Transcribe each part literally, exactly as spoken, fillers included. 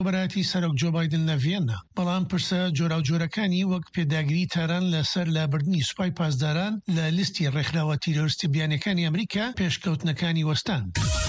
بەراتی سەرۆک جۆ بایدن لە ڤێننا بەڵام پرسە جۆراوجۆرەکانی وەک پێداگیری تاران لەسەر لابردنی سوپای پاسداران لە لیستی ڕێکخراوە تیرۆریستی بیانەکانی ئەمریکا پێشکەوتنەکانی وەستان.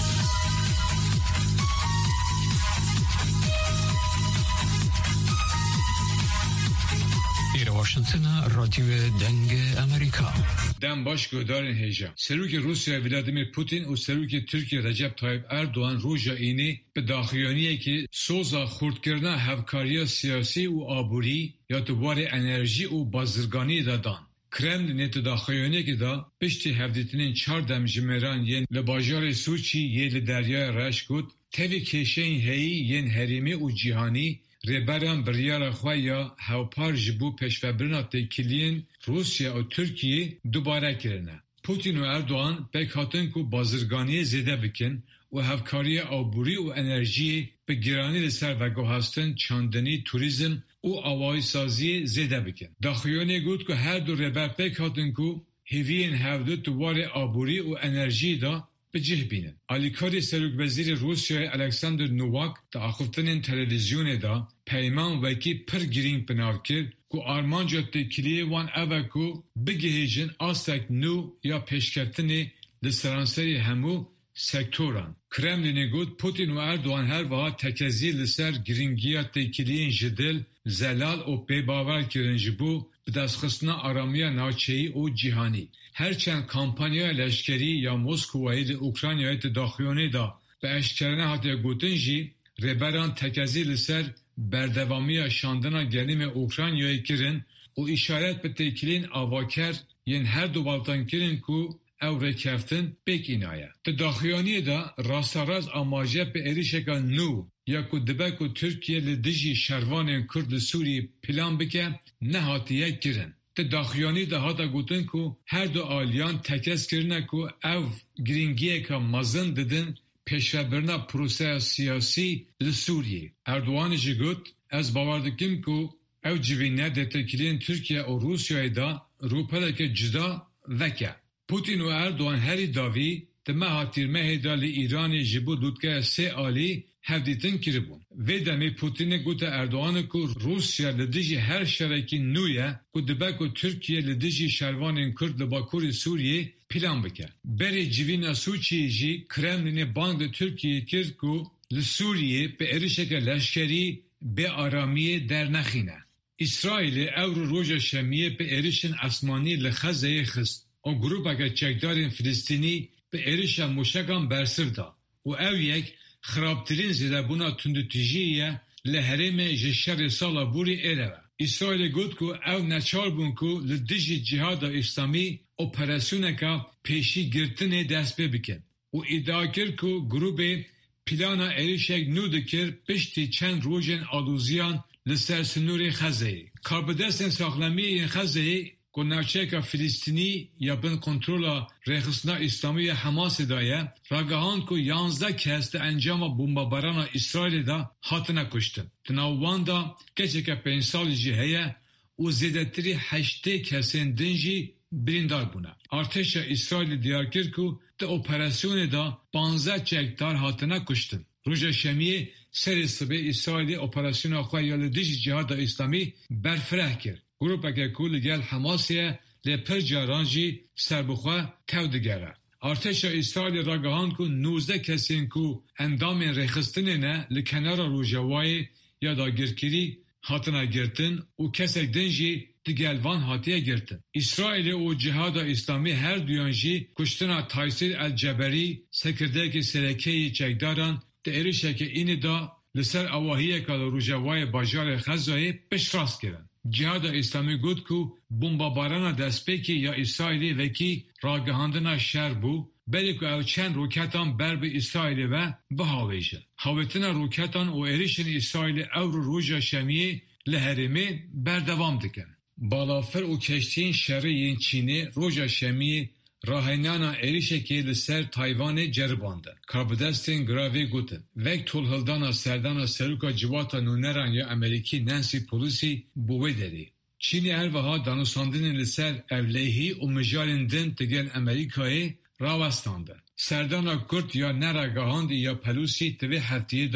واشنطن رادیو دنگ امریکا. دم باش گودارن هیجا سروک روسیا ولادیمیر پوتین و سروک ترکیه رجب طایب اردوغان روژا اینی به داخلیانیه که سوزا خردکردن هفکاری سیاسی و آبوری یا دوباره انرژی و بازرگانی دادن. کرملین تو داخلیانیه که دا پشتی هفدیتنین چار دم جمران ین لباجار سوچی یه لدریای رشکود تاوی کشین هایی ین حریمی و جیهانی رهبران بریار خواه یا هاوپار جبو پیشوبرنا تکیلین روسیا و ترکیه دوباره کرنه. پوتین و اردوغان بک هاتن کو بازرگانی زیده بکن و هفکاری آبوری و انرژی به گرانی لسر و گوهستن چاندنی توریزم و آوائی سازی زیده بکن. داخلیانی گود که هر دو رهبر بک هاتن کو هیوین هفدو دوباره آبوری و انرژی دا به جه بینن. آلیکاری سروک وزیر روسیا الکساندر نوواک تا آخفتن تلویزیون دا پیمان وکی پر گرینگ پناو کرد که آرمانجا تکیلیه وان اوه که بگهیجن آستک نو یا پیشکرتن لسرانسری همو سکتوران. کرملین گود پوتین و اردوغان هر وها تکزی لسر گرینگیا تکیلیین جدل زلال و پیباور کرن جبو به دستخستنا آرامی ناچهی و جیهانی. هرچند کامپانیا لشکری یا موسکوایی ده اوکراینیای داخلیانه دا به اشکرانه حتی گوتن جی رهبران تکزی لسر بردوامی شاندنا گریم اوکراینیای کرن و اشارت به تکیلین آواکر ین هر دو بالتان کرن که او رکفتن بک اینایه. ده داخلیانه دا راستاراز آماجه به اریشکا نو یا که دبک و ترکیه لدجی شروان کرد سوری پلان بکه نهاتیه کرن. ده داخلیانی ده هاتا گوتن که هر دو آلیان تکس کرنه که او گرینگیه که مزن ددن پیشبرنا پروسه سیاسی لسوریه. اردوغان جی گوت از باوردکیم که او جوینه ده تکیلین ترکیه و روسیای دا روپره که جدا وکه. پوتین و اردوغان هری داوی ده مهاتیر مهیده لی ایران جبو دودکه سه آلی هفدیتن کربون. و دمی پوتین گوت اردوغان که روسیا لدیجی هر شرکی نویه که دبک و ترکیه لدیجی شروان کرد لباکور سوریه پلان بکر. بری جوین سوچی جی کرملین باند ترکیه کرد که لسوریه به ارشک لشکری به آرامی در نخینه. اسرائیل او روژ شمیه به ارشن اسمانی لخزه خست و گروه که چکدارین فلسطینی به ارشن مشکان برسر دا و او یک خرابترین زیده بونا تندتیجیه لحرم جشر سالا بوری ایره. اسرائیل گود که او نچار بون که لدیجی جهاد اسلامی اپراسیونه که پیشی گرتن دست ببکن و ادعا کرد که گروه پلانا ایریشک نو دکر پشتی چند روژن آلوزیان لسر سنور خزهی. کاربدستن ساخلمی این خزهی که نوچه که فلسطینی یا بین کنترول ریخستنا اسلامی حماس دایه راگهان که یانزده کس ده انجام بمباران اسرائیل دا حاتنه کشتن. تناوان دا کچه که پنج سالی جی هیه و زیدتری هشته کسین دنجی بریندار بونه. ارتش اسرائیل دیار کرد که ده اپراسیون دا پانزده چکدار حاتنه کشتن. روژ شمیه سر صبح اسرائیل اپراسیون خواه یا لدیج جهاد اسلامی برفره کرد. گروه که کل گل حماسیه لپر جارانجی سربخواه تو دگره. ارتش اسرائیل راگهان که نوزده کسین که اندام رخستنه نه لکنار روژوای یا داگرکری حاتنه گرتن و کسک دنجی دیگلوان حاتیه گرتن. اسرائیل و جهاد اسلامی هر دویانجی کشتنا تایسیر الجبری سکردک سرکه چکداران ده ایرشه که این دا لسر اواهیه که روژوای باجار خزای پشراست کرن. جهاد اسلامی گود که بمباران دستپیکی یا اسرائیلی وکی راگهاندنا شر بو بلی که او چند روکتان بر به اسرائیل و بهاویجن. هاویتنا روکتان و ایریشن اسرائیل او رو روژا شمیه لحرمه بردوام دکن. بالافر و کشتین شرعین چینه روژا شمیه راهنانا ایریشه که لسر تایوان جربانده. کاربدستین گراوی گوتن. وک طولهلدانا سردانا سروکا جواتا نونران یا امریکی نانسی پولوسی بوه داری. چینی هر دانوساندن لسر اولیهی و مجارن دن تگن امریکای راوستانده. سردانا کرد یا نرگاهاند یا پلوسی توی هفتیه دا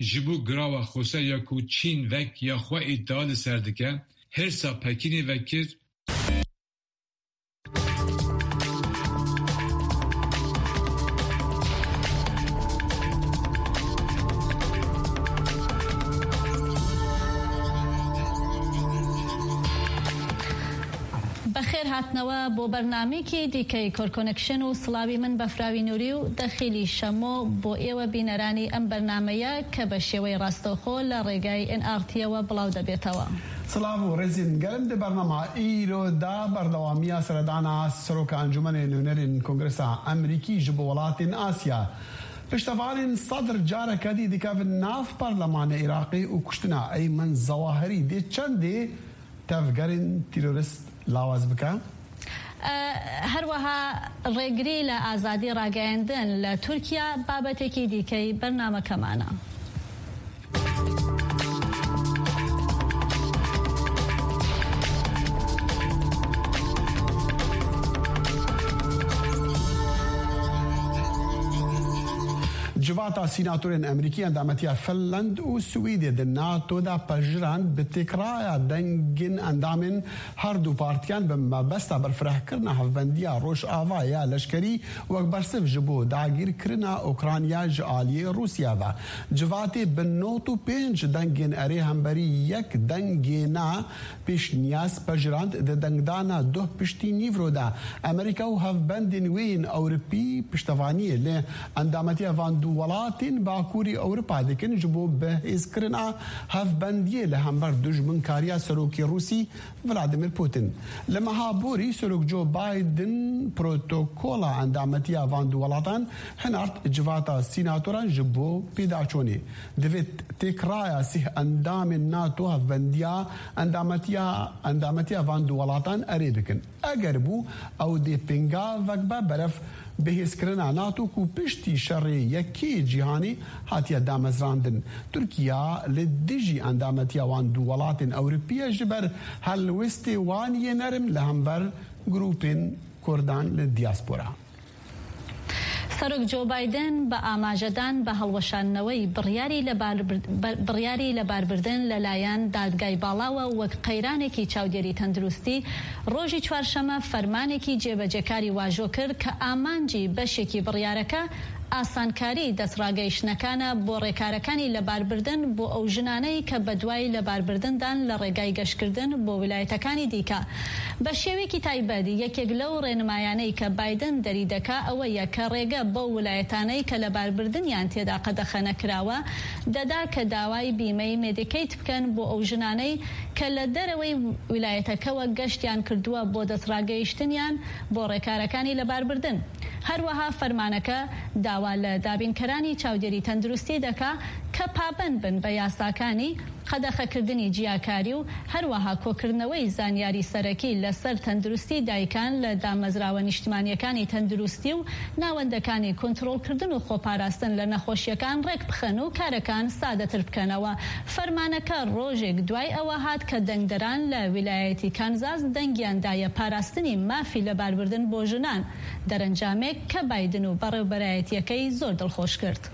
جبو گراوا خوسا یا کو چین وک یا خوا ادعا سردکه هر سا پکینی وکر بەخێر هاتنەوە بۆ بەرنامەیەکی دیکەی کۆرکۆنکشن و سڵاوی من بەفراوی نووری و دەخیلی شەمۆ بۆ ئێوە بینەرانی ئەم بەرنامەیە کە بە شێوەی ڕاستەوخۆ لە ڕێگای ئێن ئار تیەوە بڵاو دەبێتەوە. سڵاو و ڕێزین گەلم دە بەرنامە ئیرۆدا بەردەوامیە سەردانا سەرۆکە ئەنجومەنێ نوێنەرین کۆنگرەسا ئەمریکی ji bo welatên Asya piştevalên sedr careke dî dikevin nav parlemanê Iraqê û kuştina Eymen Zawahirî dê çendê tevgerên terorist لاواز بکە؟ هەروەها ڕێگری لە ئازادی ڕاگەیاندن لە تورکیا بابەتێکی دیکەی بەرنامەکەمانە. جواتا سیناتورên Emerîkî endametiya Finland û Swîdê di NATO da pejran bi têkiraya dengên endamên her du partiyan bi mebesta berfirehkirina hevbendiya Rojava ya leşkerî wek bersiv ji bo dagîrkirina Ukrayna ji aliyê Rûsya ve. Civatê bi not û pênc dengên erê hemberî yek dengêna pêşniyaz pejrand di dengdana duh piştî nîvro de. Amerîka û hevbendên wê yên Ewropî piştevaniyê lê endametiya van du welatên Bakurî Ewropa dikin ji bo bihêzkirina hevbendiyê li hember dijminkariya serokê Rûsî Vladimir Putin. Li meha borî serok Joe Biden protokola endametiya van du welatan hinart civata sînatoran ji bo pêdaçûnê. Divê têkiraya sih endamên NATO hevbendiya endametiya endametiya van du welatan erê bikin. Eger bû ew dê pênga vekbe beref bihêzkirina NATO ku piştî şerê yekê cîhanî hatiye damezrandin. Tirkiya li dijî endametiya wan du welatên Ewropî ji ber helwestê wan yê nerim li hember grûpên Kurdan li diaspora. سەرۆک جۆ بایدن بە ئاماژەدان بە هەڵوەشاندنەوەی بڕیاری لە باربردن لەلایەن دادگای باڵاوە وەک قەیرانێکی چاودێری تەندروستی ڕۆژی چوارشەمە فەرمانێکی جێبەجێکاری واژۆ کرد کە ئامانجی بەشێکی بڕیارەکە ئاسانکاری دەستڕاگەیشتنەکانە بۆ ڕێکارەکانی لەباربردن بۆ ئەو ژنانەی کە بەدوای لەباربردندان لە ڕێگای گەشتکردن بۆ ویلایەتەکانی دیکە. بە شێوەیەکی تایبەت یەکێک لەو ڕێنمایانەی کە بایدن دەری دەکا ئەوەیە کە ڕێگە بۆ ویلایەتانەی کە لەباربردنیان تێدا قەدەخەنەکراوە دەدا کە داوای بیمەی مێدیکەیت بکەن بۆ ئەو ژنانەی کە لە دەرەوەی ویلایەتەکەوە گەشتیان کردووە بۆ دەستڕاگەیشتنیان بۆ ڕێکارەکانی لەباربردن. هەروەها فەرمانەکە داوا لە دابینکەرانی چاودێری تەندروستی دەکا کە پابند بن بە یاساکانی قەدەخەکردنی جیاکاری و هەروەها کۆکردنەوەی زانیاری سەرەکی لەسەر تەندروستی دایکان لە دامەزراوە نیشتیمانیەکانی تەندروستی و ناوەندەکانی کۆنتڕۆڵکردن و خۆپاراستن لە نەخۆشیەکان ڕێک بخەن و کارەکان سادەتر بکەنەوە. فەرمانەکە ڕۆژێک دوای ئەوە هات کە دەنگدەران لە ویلایەتی کانزاس دەنگیاندایە پاراستنی مافی لەباربردن بۆ ژنان، دەرەنجامێک کە بایدن و بەڕێوەبەرایەتیەکەی زۆر دڵخۆش کرد.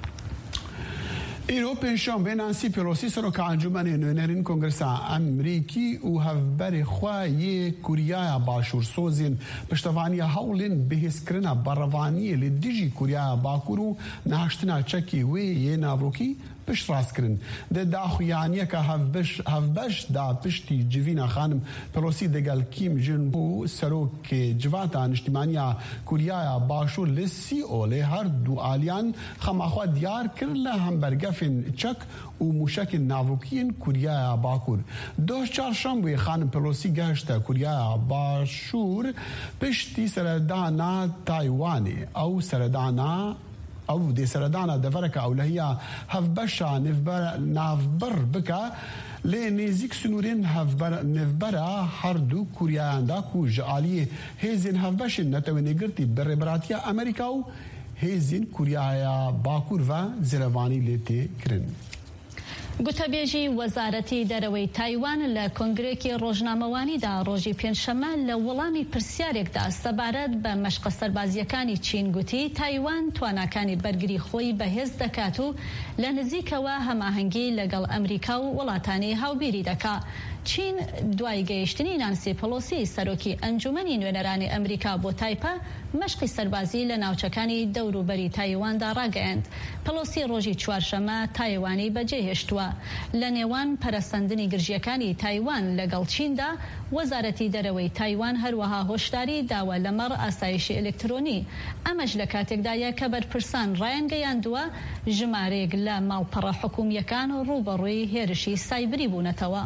îro pêşan vê Nancy Pelosi seroka encûmenê nûnerên Kongresa Emerîkî û hevberê xwe yê Kuryaya Başûrsozên piştevaniya hewlên bihêzkirina berrevaniyê li dijî Kuryaya Bakur û neheştina çekê wê yê navrokî piştrast kirin. Di daxuyaniyeka hevbeş da piştî civîna xanim Pelosi digel Kim Jong û serokê civata niştimaniya Kuryaya Başûr li Sîolê her du aliyan xemaxwe diyar kir li hembergefên çek û mûşekên navrokiyên Kuryaya Bakur. Doh çarşembê xanim Pelosi gehişte Kuryaya Başûr piştî seredana Taywanê ew seredana ew dê seredana devereka ewlehiya hevbeşa navber bike lê nêzik sunûrên nêvbera her du Kuryayan da ku ji aliyê hêzên hevbeşên netewê girtî bi rêberatiya Amerîka û hêzên Kuryaya Bakur ve zirevanî lê tê kirin. گوتەبێژی وەزارەتی دەرەوەی تایوان لە کۆنگرێکی ڕۆژنامەوانیدا ڕۆژی پێنجشەمە لە وەڵامی پرسیارێکدا سەبارەت بە مەشقە سەربازیەکانی چین گوتی تایوان تواناکانی بەرگری خۆی بەهێز دەکات و لە نزیکەوە هەماهەنگی لەگەڵ ئەمریکا و وڵاتانی هاوبیری دەکات. چین دوای گەیشتنی نانسی پەلۆسی سەرۆکی ئەنجومەنی نوێنەرانی ئەمریکا بۆ تایپە مەشقی سەربازی لە ناوچەکانی دەوروبەری تایواندا ڕاگەیاند. پەلۆسی ڕۆژی چوارشەمە تایوانی بەجێهێشتووە. لە نێوان پەرەسەندنی گرژیەکانی تایوان لەگەڵ چیندا وەزارەتی دەرەوەی تایوان هەروەها هۆشداری داوە لەمەڕ ئاسایشی ئەلکترۆنی. ئەمەش لە کاتێکدایە کە بەرپرسان ڕایانگەیاندووە ژمارەیەک لە ماڵپەڕە حکوومیەکان ڕوبەڕووی هێرشی سایبری بوونەتەوە.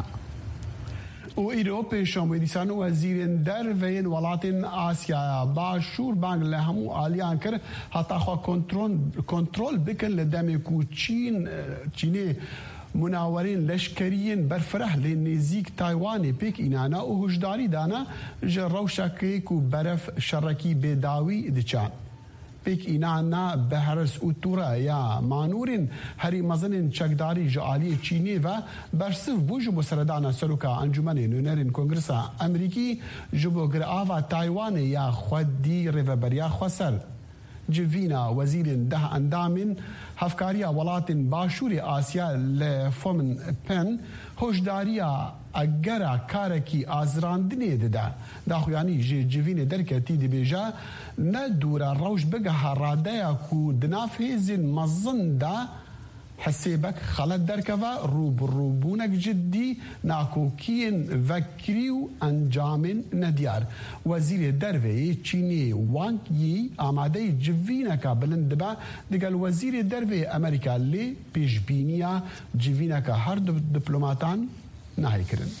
و ئیرۆپی شۆمێدیسان و وەزیرên derveyên welatên Asyaya Başûr bang li hemû aliyan kir heta xwe kontrol bikin li demê ku Çîn Çînê munawerên leşkeriyên berfireh lê nêzik Taywanê pêk înana û hişdarî dana ji rewşekê ku beref şerekî bêdawî diçe. pêk înana beheres û tûra ya manûrên herî mezinên çekdarî ji aliyê Çînê ve bersiv bû ji bo seredana seroka Encûmenê Nûnerên Kongresa Emerîkî ji bo girava Taywanê ya xwedî rêveberiya Xweser. Civîna wezîrên deh endamên hevkariya welatên Başûrê Asya li Phnom Penh hoşdariya egera karekî azirandinê dide. Daxuyanî ji civînê derketî dibêje ne dûre rewş bigeha radeya ku di nav hêzên mezin de hesêbek xelet derkeve rûbirûbûnek ciddî nakokiyên vekirî û encamên nediyar. Wezîrê derveyê Çînê Wang Yi amadeyî civîneka bilind dibe digel wezîrê derveyê Amerîka lê pêşbîniya civîneka her du diplomatan nahê kirin.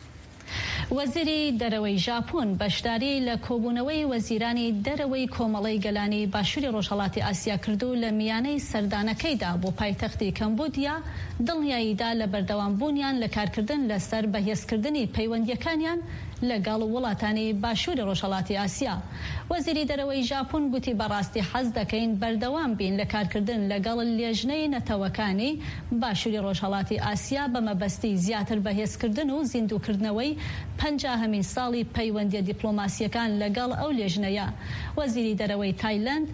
وەزیری دەرەوەی ژاپۆن بەشداری لە کۆبوونەوەی وەزیرانی دەرەوەی کۆمەڵەی گەلانی باشووری ڕۆژهەڵاتی ئاسیا کردو لە میانەی سەردانەکەیدا بۆ پایتەختی کەمبودیا دڵنیاییدا لە بەردەوامبوونیان لە کارکردن لەسەر بەهێزکردنی پەیوەندیەکانیان لەگەڵ وڵاتانی باشووری ڕۆژهەڵاتی ئاسیا. وەزیری دەرەوەی ژاپۆن گوتی بەڕاستی حەز دەکەین بەردەوام بین لە کارکردن لەگەڵ لێژنەی نەتەوەکانی باشووری ڕۆژهەڵاتی ئاسیا بە مەبەستی زیاتر بەهێزکردن و زیندووکردنەوەی پەنجاهەمین ساڵی پەیوەندیە دیپلۆماسیەکان لەگەڵ ئەو لێژنەیە. وەزیری دەرەوەی تایلەند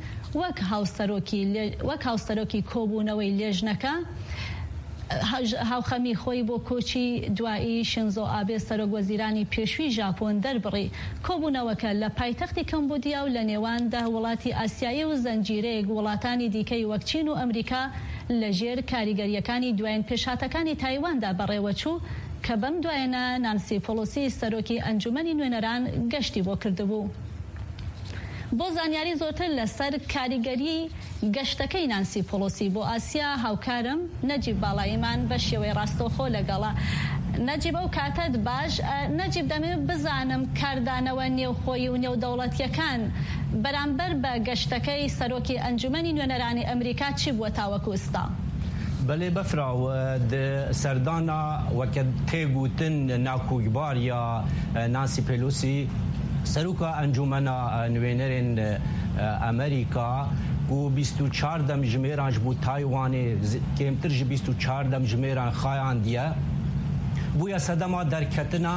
وەک هاوسەرۆکی کۆبوونەوەی لێژنەکە هاوخەمی خۆی بۆ کۆچی دوایی شینزۆ ئابێ سەرۆک وەزیرانی پێشووی ژاپۆن دەربڕی. کۆبوونەوەکە لە پایتەختی کەمبودیا و لە نێوان دە وڵاتی ئاسیایی و زەنجیرەیەک وڵاتانی دیکەی وەک چین و ئەمریکا لەژێر کاریگەریەکانی دوایین پێشهاتەکانی تایواندا بەڕێوەچوو کە بەم دوایەنە نانسی پۆلۆسی سەرۆکی ئەنجومەنی نوێنەران گەشتی بۆ کردبوو. بۆ زانیاری زۆرتر لەسەر کاریگەری گەشتەکەی نانسی پۆلۆسی بۆ ئاسیا هاوکارم نەجیب باڵاییمان بە شێوەی ڕاستەوخۆ لەگەڵە. نەجیب ئەو کاتت باش نەجیب دەمێت بزانم کاردانەوە نێوخۆی و نێودەوڵەتیەکان بەرامبەر بە گەشتەکەی سەرۆکی ئەنجومەنی نوێنەرانی ئەمریکا چی بووە تاوەکو ئێستا؟ بله بفراو د سردانا وکد تیگوتن ناکوگبار یا نانسی پلوسی سروکا انجمنا نوینرین امریکا و بیست و چهار دم جمیرانج بو تایوان کمتر ج بیست و چهار دم جمیران خایان دیه بویا صدما در کتنا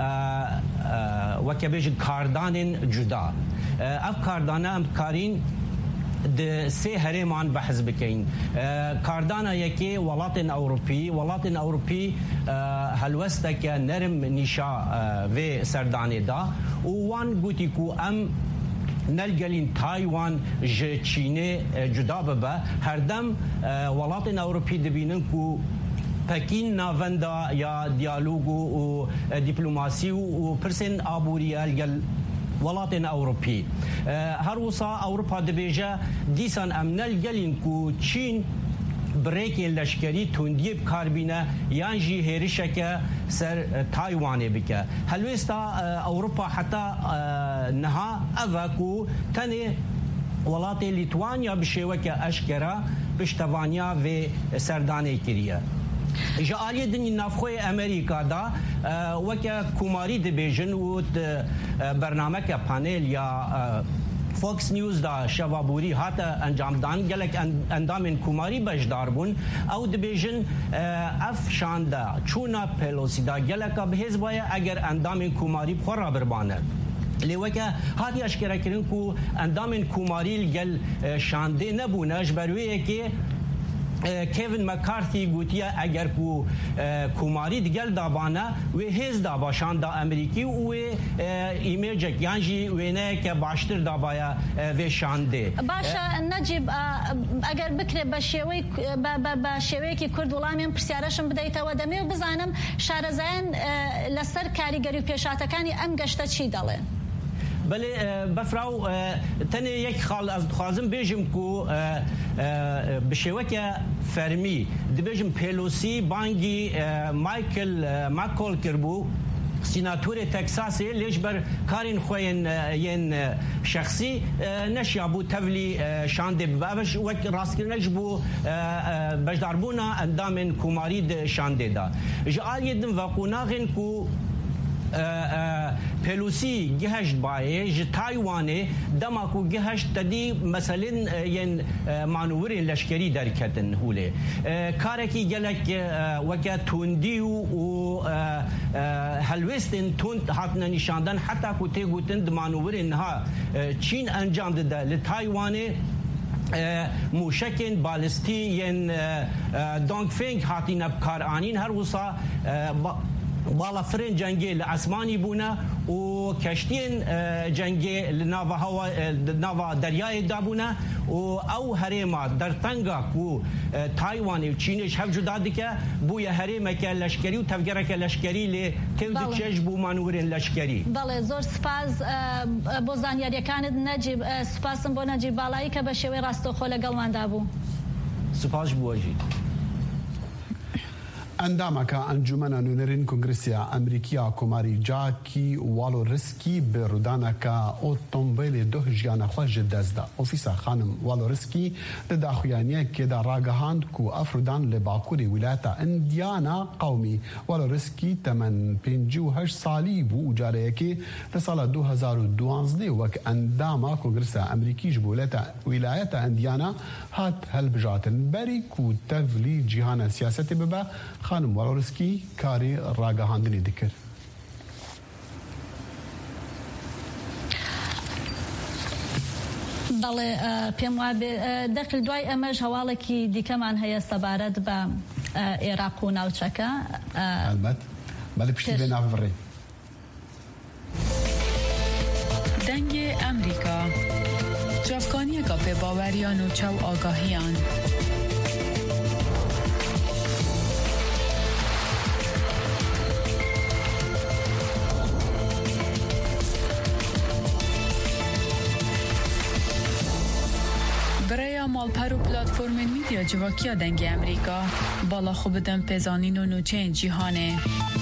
وکبیج کاردانین جدا اف کاردانه ام کارین د سه هرمان بحث بکین کاردانا یکی ولاتن اوروپی ولاتن اوروپی هلوسته که نرم نیشا و سردانی دا و وان گوتی کو ام نلگلین تایوان ج چینه جدا ببه هر دم ولاتن اوروپی دبینن کو پکین ناوندا یا دیالوگ و دیپلماسی و پرسن آبوری الگل ولاتن اوروپی هر وسا اوروپا دبیجه دیسان امنل گلین کو چین بریک لشکری توندیب کاربینه یانجی هریشکه سر تایوانه بکه هلوستا اوروپا حتی نها اوکو تنه ولات لیتوانیا بشوکه اشکرا پشتوانیا و سردانه کریه جالی دنی نافخوی امریکا دا وکه کماری دبیجن و برنامه که پانل یا فوکس نیوز دا شوابوری هات انجام دان گلک اندام کوماری بجدار بون او دبیژن اف شاندا چونا پلوسی دا گلک بهز بایا اگر اندام کوماری خورا بربانه لیوکه هاتی اشکره کردن کو اندام کوماری گل شانده نبونه جبرویه که کیوین مکارتی گوتیا اگر کو کوماری دیگر دابانه و هیز داباشان دا امریکی و ایمیج یانجی وینه که باشتر دابایا و شانده باشا نجیب اگر بکره بشوی بشوی که کرد ولامیم پرسیارشم بدیت و دمی و بزنم شارزین لسر کاریگری پیشاتکانی ام گشته چی داله بله بفراو تنه یک خال از خوازم بیجم کو بشوکه فرمی دبیجم پیلوسی بانگی مایکل ماکول کربو سیناتور تکساسی لیش بر کارین خوین ین شخصی نشیابو تولی شانده بابش وک راست کرنش بو بجداربونا اندام کوماری شانده دا جعال یدن وقوناغین کو پلوسی گهشت بایه ج تایوانه دماکو گهشت تدی مثلا ین مانورین لشکری درکتن هوله کارکی گلک وکا توندی و هلوستن توند هاتنا نشاندن حتی کو تگوتن مانورین ها چین انجام داده لتایوانه موشکن بالستی ین دونگ فینگ هاتین بکار آنین هر وصا بالا فرن جنگی لعسمانی بونا و کشتین جنگی لناوا هوا ناوا دریای دابونا و او هریما در تنگا کو تایوان و چینش هم جدا دکه بو یه هریما که لشکری و تفگره که لشکری لی تود چش بو مانورین لشکری بله زور سپاس بو زانیاری کاند نجیب سپاسم بو نجیب بالایی که بشوی راستو خوله گلوان دابو سپاس بواجی اندامك انجمن نونرين كونغرسيا امريكيا كوماري جاكي والو ريسكي برودانكا اوتومبيل دوه جيانا خوش دزدا اوفيسا خانم والو ريسكي تداخيانيه كدا راغهاند كو افردان لباكوري ولايتا انديانا قومي والو ريسكي تمن بينجو هش صالي بو جاريكي لسالة دو هزار و دوانزدي وك انداما كونغرسيا امريكي جبولتا ولايتا انديانا هات هالبجاتن بري كو تفلي جيهانا سياسة ببا خانم والورسکی کاری راگهاندنی دکر. بله پیم واب داخل دوای امش حواله کی دیکمان هیا سبارت با عراق و ناوچکا. البته بله پشتی به نافوری. دنگ امریکا جافکانی کافه باوریان و چو آگاهیان. برای مالپر و پلاتفورم میدیا جواکیا دنگ امریکا بالا خوب دم پزانین و نوچه جیهانه.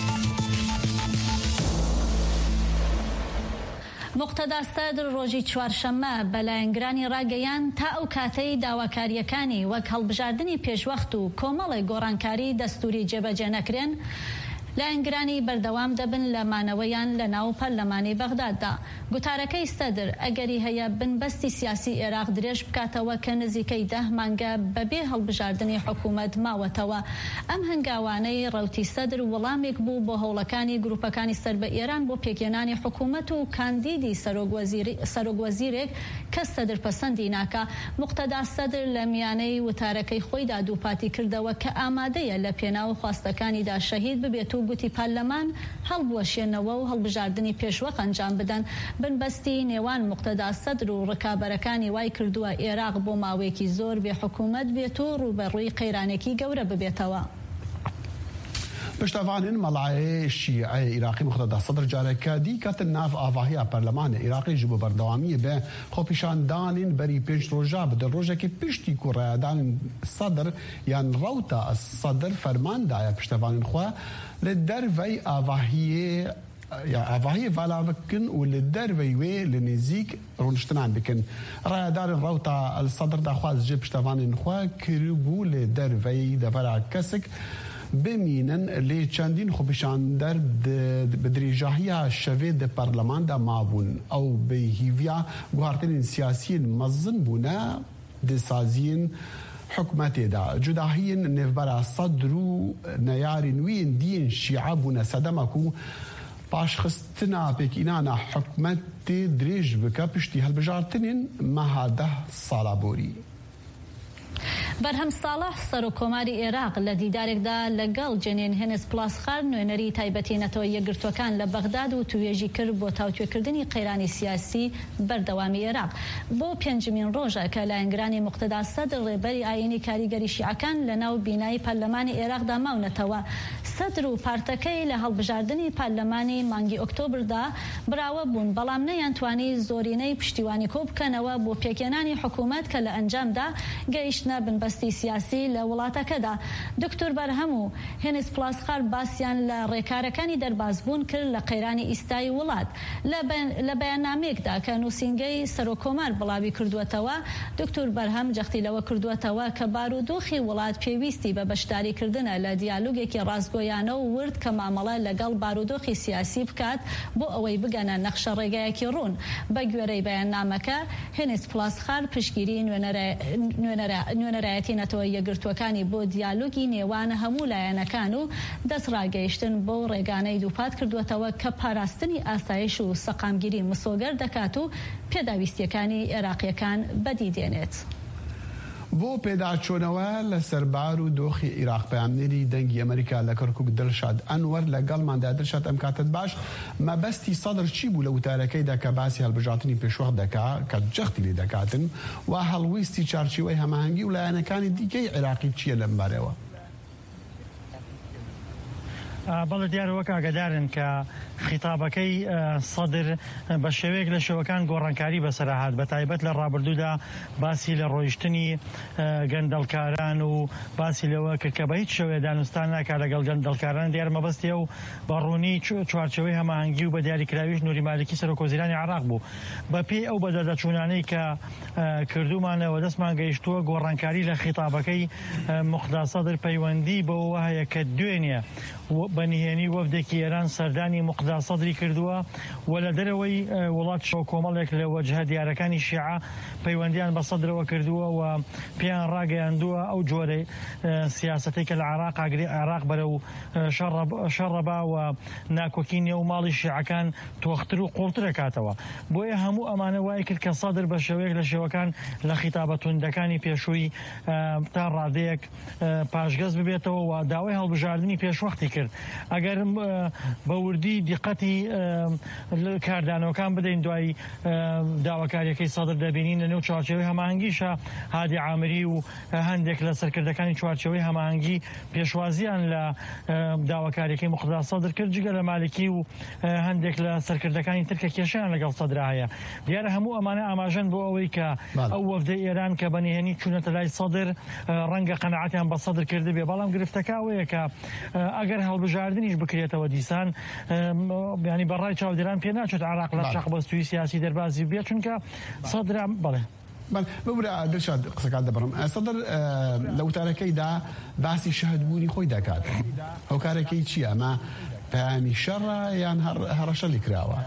مقتدا صدر روزی چوارشەممە بەلایەنگرانی ڕاگەیان تا ئەو کاتەی داواکاریەکانی وەک هەڵبژاردننی پێشوەخت و کۆمەڵی گۆڕانکاری دەستوری جێبەجێ نەکرێن لایەنگرانی بەردەوام دەبن لە مانەوەیان لە ناو پەرلەمانی بەغداددا. گوتارەکەی سەدر ئەگەری هەیە بنبەستی سیاسی عێراق درێژ بکاتەوە کە نزیکەی دەه مانگە بەبێ هەڵبژاردننی حکوومەت ماوەتەوە. ئەم هەنگاوانەی ڕەوتی سەدر وەڵامێک بوو بۆ هەوڵەکانی گروپەکانی سەر بە ئێران بۆ پێکێنانی حکوومەت و کاندیدی سەرۆکوەزیرێک کە سەدر پەسەندی ناکا. مقتدا سەدر لە میانەی وتارەکەی خۆیدا دووپاتی کردەوە کە ئامادەیە لە پێناو خواستەکانیدا شەهید ببێت و گوتی پارلەمان هەڵبوەشێنەوە و هەڵبژاردننی پێشوەق ئەنجام بدەن. بنبەستی نێوان مقتدا سەدر و ڕکابەرەکانی وای کردووە عێراق بۆ ماوەیەکی زۆر بێ حکوومەت بێت و ڕوبەڕووی قەیرانێکی گەورە ببێتەوە. پشتوانین مەڵایە شیعە عێراقی مقتدا سەدر جارێکە دیکەتن ناو ئاڤاهەیە پەرلەمانە عێراقی ji بۆ بەردەوامیە بێ خۆپیشاندانین بەری پێنج ڕۆژە بدە ڕۆژێکی پشتی کو ڕایەدانین سەدر یان ڕەوتە سەدر فەرماندایە پشتەوانین خوا لە دەرڤەی ئاڤاهیە ئاڤاهیە ڤالا بکن و لە دەرڤەی وێ لە نێزیک ڕۆنشتنان بکن. ڕایەدارن ڕەوتە سەدر داخواز جێ پشتەوانین خوا کردبوو لە دەرڤەی دەڤەرا کەسک بمینن لێ چەندین خۆپیشاندەر بە درێژاهیە شەوێ دە پەرلەماندا مابوون ئەو بە هیڤیا گوهارترین سیاسیین مەزن بوونە دەسازیین حکومەتێدا جوداهیین نێڤبەرە سەدر و نەیاری نوین دیین شیعە بوونە سەدەمەک و پاشخستنا پێکینانە حکومەتێ درێژ بکە پشتی هەڵبژارتنین مەهادە ساڵابۆری. بەرهەم ساڵح سەر و کۆماری عێراق لە دیدارێکدا لەگەڵ جێنین هێنس پلاسخار نوێنەری تایبەتی نەتەوە یەکگرتوەکان لە بەغداد و توێژی کرد بۆ تاوتوێکردنی قەیرانی سیاسی بەردەوامی عێراق بۆ پێنجمین ڕۆژە کە لایەنگرانی موقتەدا سەدر ڕێبەری ئاینی کاریگەری شیعەکان لە ناو بینایی پەرلەمانی عێراقدا ماونەتەوە. سەدر و پارتەکەی لە هەڵبژاردننی پەرلەمانی مانگی ئۆکتۆبردا براوە بوون بەڵام نەیانتوانی زۆرینەی پشتیوانی کۆ بکەنەوە بۆ پێکێنانی حکوومەت کە لە ئەنجامدا گەیشتنە بنبەستی سیاسی لە وڵاتەکەدا. دکتۆر بەرهەم و هێنس پلاسخار باسییان لە ڕێکارەکانی دەربازبوون کرد لە قەیرانی ئیستایی وڵات لە بەیاننامەیەکدا کە نووسینگەی سەرۆکۆمار بڵاوی کردووەتەوە. دکتۆر بەرهەم جەختی لەوە کردووەتەوە کە بارودۆخی وڵات پێویستی بە بەشداریکردنە لە دیالۆگێکی ڕاستگۆیانە و ورد کە مامەڵە لەگەڵ بارودۆخی سیاسی بکات بۆ ئەوەی بگەنە نەخشە ڕێگایەکی ڕوون. بە گوێرەی بەیاننامەکە هێنس پلاسخار پشگیری نوێنەرایەتی نەتەوە یەکگرتوەکانی بۆ دیالۆگی نێوانە هەموو لایەنەکان و دەستڕاگەیشتن بۆ ڕێگانەی دووپات کردووەتەوە کە پاراستنی ئاسایش و سەقامگیری مسۆگەر دەکات و پێداویستیەکانی عێراقیەکان بەدیدێنێت. بۆ پێداچۆنەوە لە سەربار و دۆخی عێراق پەیامنێری دەنگی ئەمریکا لە کەرکووک دڵشاد ئەنوەر لەگەڵماندا دڵشاد ئەم کاتت باش مەبەستی سەدر چی بوو لە وتارەکەیدا کە باسی هەڵبژارتنی پێشوەخت دەکا کە جەختی لێ دەکاتن و هەڵویستی چارچێوەی هەماهەنگی و لایەنەکانی دیکەی عێراقی چییە لەم بارەوە؟ بەڵێ دیارەوە ئاگادارن کە خیتابەکەی سەدر بە شێوەیەک لە شێوەکان گۆڕانکاری بەسەرهات بە تایبەت لە ڕابردوودا باسی لە ڕۆیشتنی گەندەڵکاران و باسی لەوە کرد کە بە هیچ شێوەیە دانوستان ناکات لەگەڵ گەندەڵکاران دیار مەبەستیە و بەڕوونی چوارچەوەی هەماهەنگی و بە دیاریکراویش نووری مالکی سەرۆکۆزیرانی عێراق بوو. بە پێی ئەو بەدەدەچوونانەی کە کردومانەوە دەستمان گەیشتووە گۆڕانکاری لە خیتابەکەی موقدا سەدر پەیوەندی بەوە هەیە کە دوێنێ بەنهێنی وەفدێکی ئێران سەردانی موقدا سەدری کردووە و لە دەرەوەی وڵات شەو کۆمەڵێک لە وەجهە دیارەکانی شیعە پەیوەندیان بە سەدرەوە کردووە و پێیان ڕاگەیاندووە ئەو جۆرە سیاسەتێک کە لە عێراق عێراق بەرەو شەڕەبا و ناکۆکی نێو ماڵی شیعەکان تۆختر و قوڵتر دەکاتەوە. بۆیە هەموو ئەمانە وای کرد کە سەدر بە شێوەیەک لە شێوەکان لە خیتابە توندەکانی پێشووی تا ڕادەیەک پاشگەز ببێتەوە و داوای هەڵبژاردننی پێشوەختی کرد. ئەگەر بە وردی دیقەتی کاردانەوەکان بدەین دوای داواکاریەکەی سەدر دەبینین لە نێو چوارچێوەی هەماهەنگیشە هادی عامری و هەندێک لە سەرکردەکانی چوارچێوەی هەماهەنگی پێشوازیان لە داواکاریەکەی موقدا سەدر کرد جگە لە مالکی و هەندێک لە سەرکردەکانی ترکە کێشیان لەگەڵ سەدرا هەیە. دیارە هەموو ئەمانە ئاماژەن بۆ ئەوەی کە ئەو وەفدەی ئێران کە بەنهێنی چوونەتە لای سەدر ڕەنگە قەنەعەتیان بە سەدر کرده بێ بەڵام گرفتەکە ئەوەیە کە ئەگەر هەڵبژاردننیش بکرێتەوە دیسان ینی بەڕای چاودێران پێ ناچێت عێراق لە شەقبەستووی سیاسی دەربازی بێت چونکە سەدر بڵێ ببرە دڵشاد قسەکات دەبڕم. سەدر لە وتارەکەیدا باسی شەهدبوونی خۆی دەکات. هەوکارەکەی چییە؟ ئەمە پەیامی شەڕە یان هەڕەشەلی کراوە؟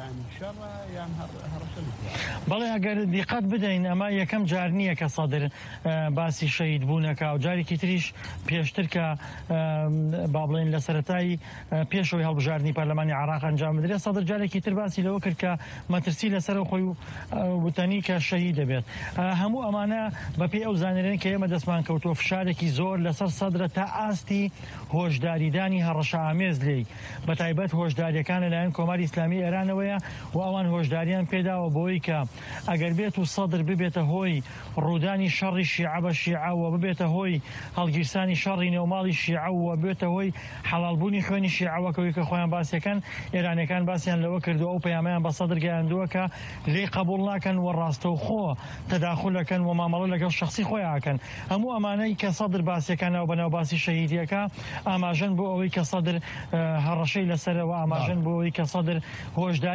بەڵێ ئەگەر دیقەت بدەین ئەمە یەکەم جار نییە کە سەدر باسی شەهید بوونەکە و جارێکی تریش پێشتر کە با بڵێن لە سەرەتایی پێشەوەی هەڵبژاردننی پەرلەمانی عێراق ئەنجام بدرێت سەدر جارێکی تر باسی لەوە کرد کە مەترسی لەسەر خۆی وتانی کە شەهید دەبێت. هەموو ئەمانە بەپێی ئەو زانێرن کە ئێمە دەستمان کەوتووە فشارێکی زۆر لەسەر سەدرە تا ئاستی هۆشداریدانی هەڕەشە ئامێز لێی بە تایبەت هۆشداریەکان لەلایەن کۆماری ئیسلامی ئێرانەوەیە و ئەوان هۆشداریان پێداوە بۆی کە ئەگەر بێت و سەدر ببێتە هۆی ڕوودانی شەڕی شیعە بە شیعە و ببێتە هۆی هەڵگیرسانی شەڕی نێوماڵی شیعە و بێتە هۆی حەڵالبوونی خوێنی شیعەوەکەوەی کە خۆیان باسیەکەن ئێرانیەکان باسییان لەوە کردو ئەو پەیامەیان بە سەدر گەیاندووە کە لێ قبوڵ ناکەن و ڕاستەوخۆ تەداخولەکەن و مامەڵە لەگەڵ شەخسی خۆیانکەن. هەموو ئەمانەی کە سەدر باسیەکانەوە بەناو باسی شەهیدیەکە ئاماژەن بۆ ئەوەی کە سەدر هەڕەشەی لەسەرەوە ئاماژەن بۆ ئەوەی کە سەدر هۆشداری پێدرێت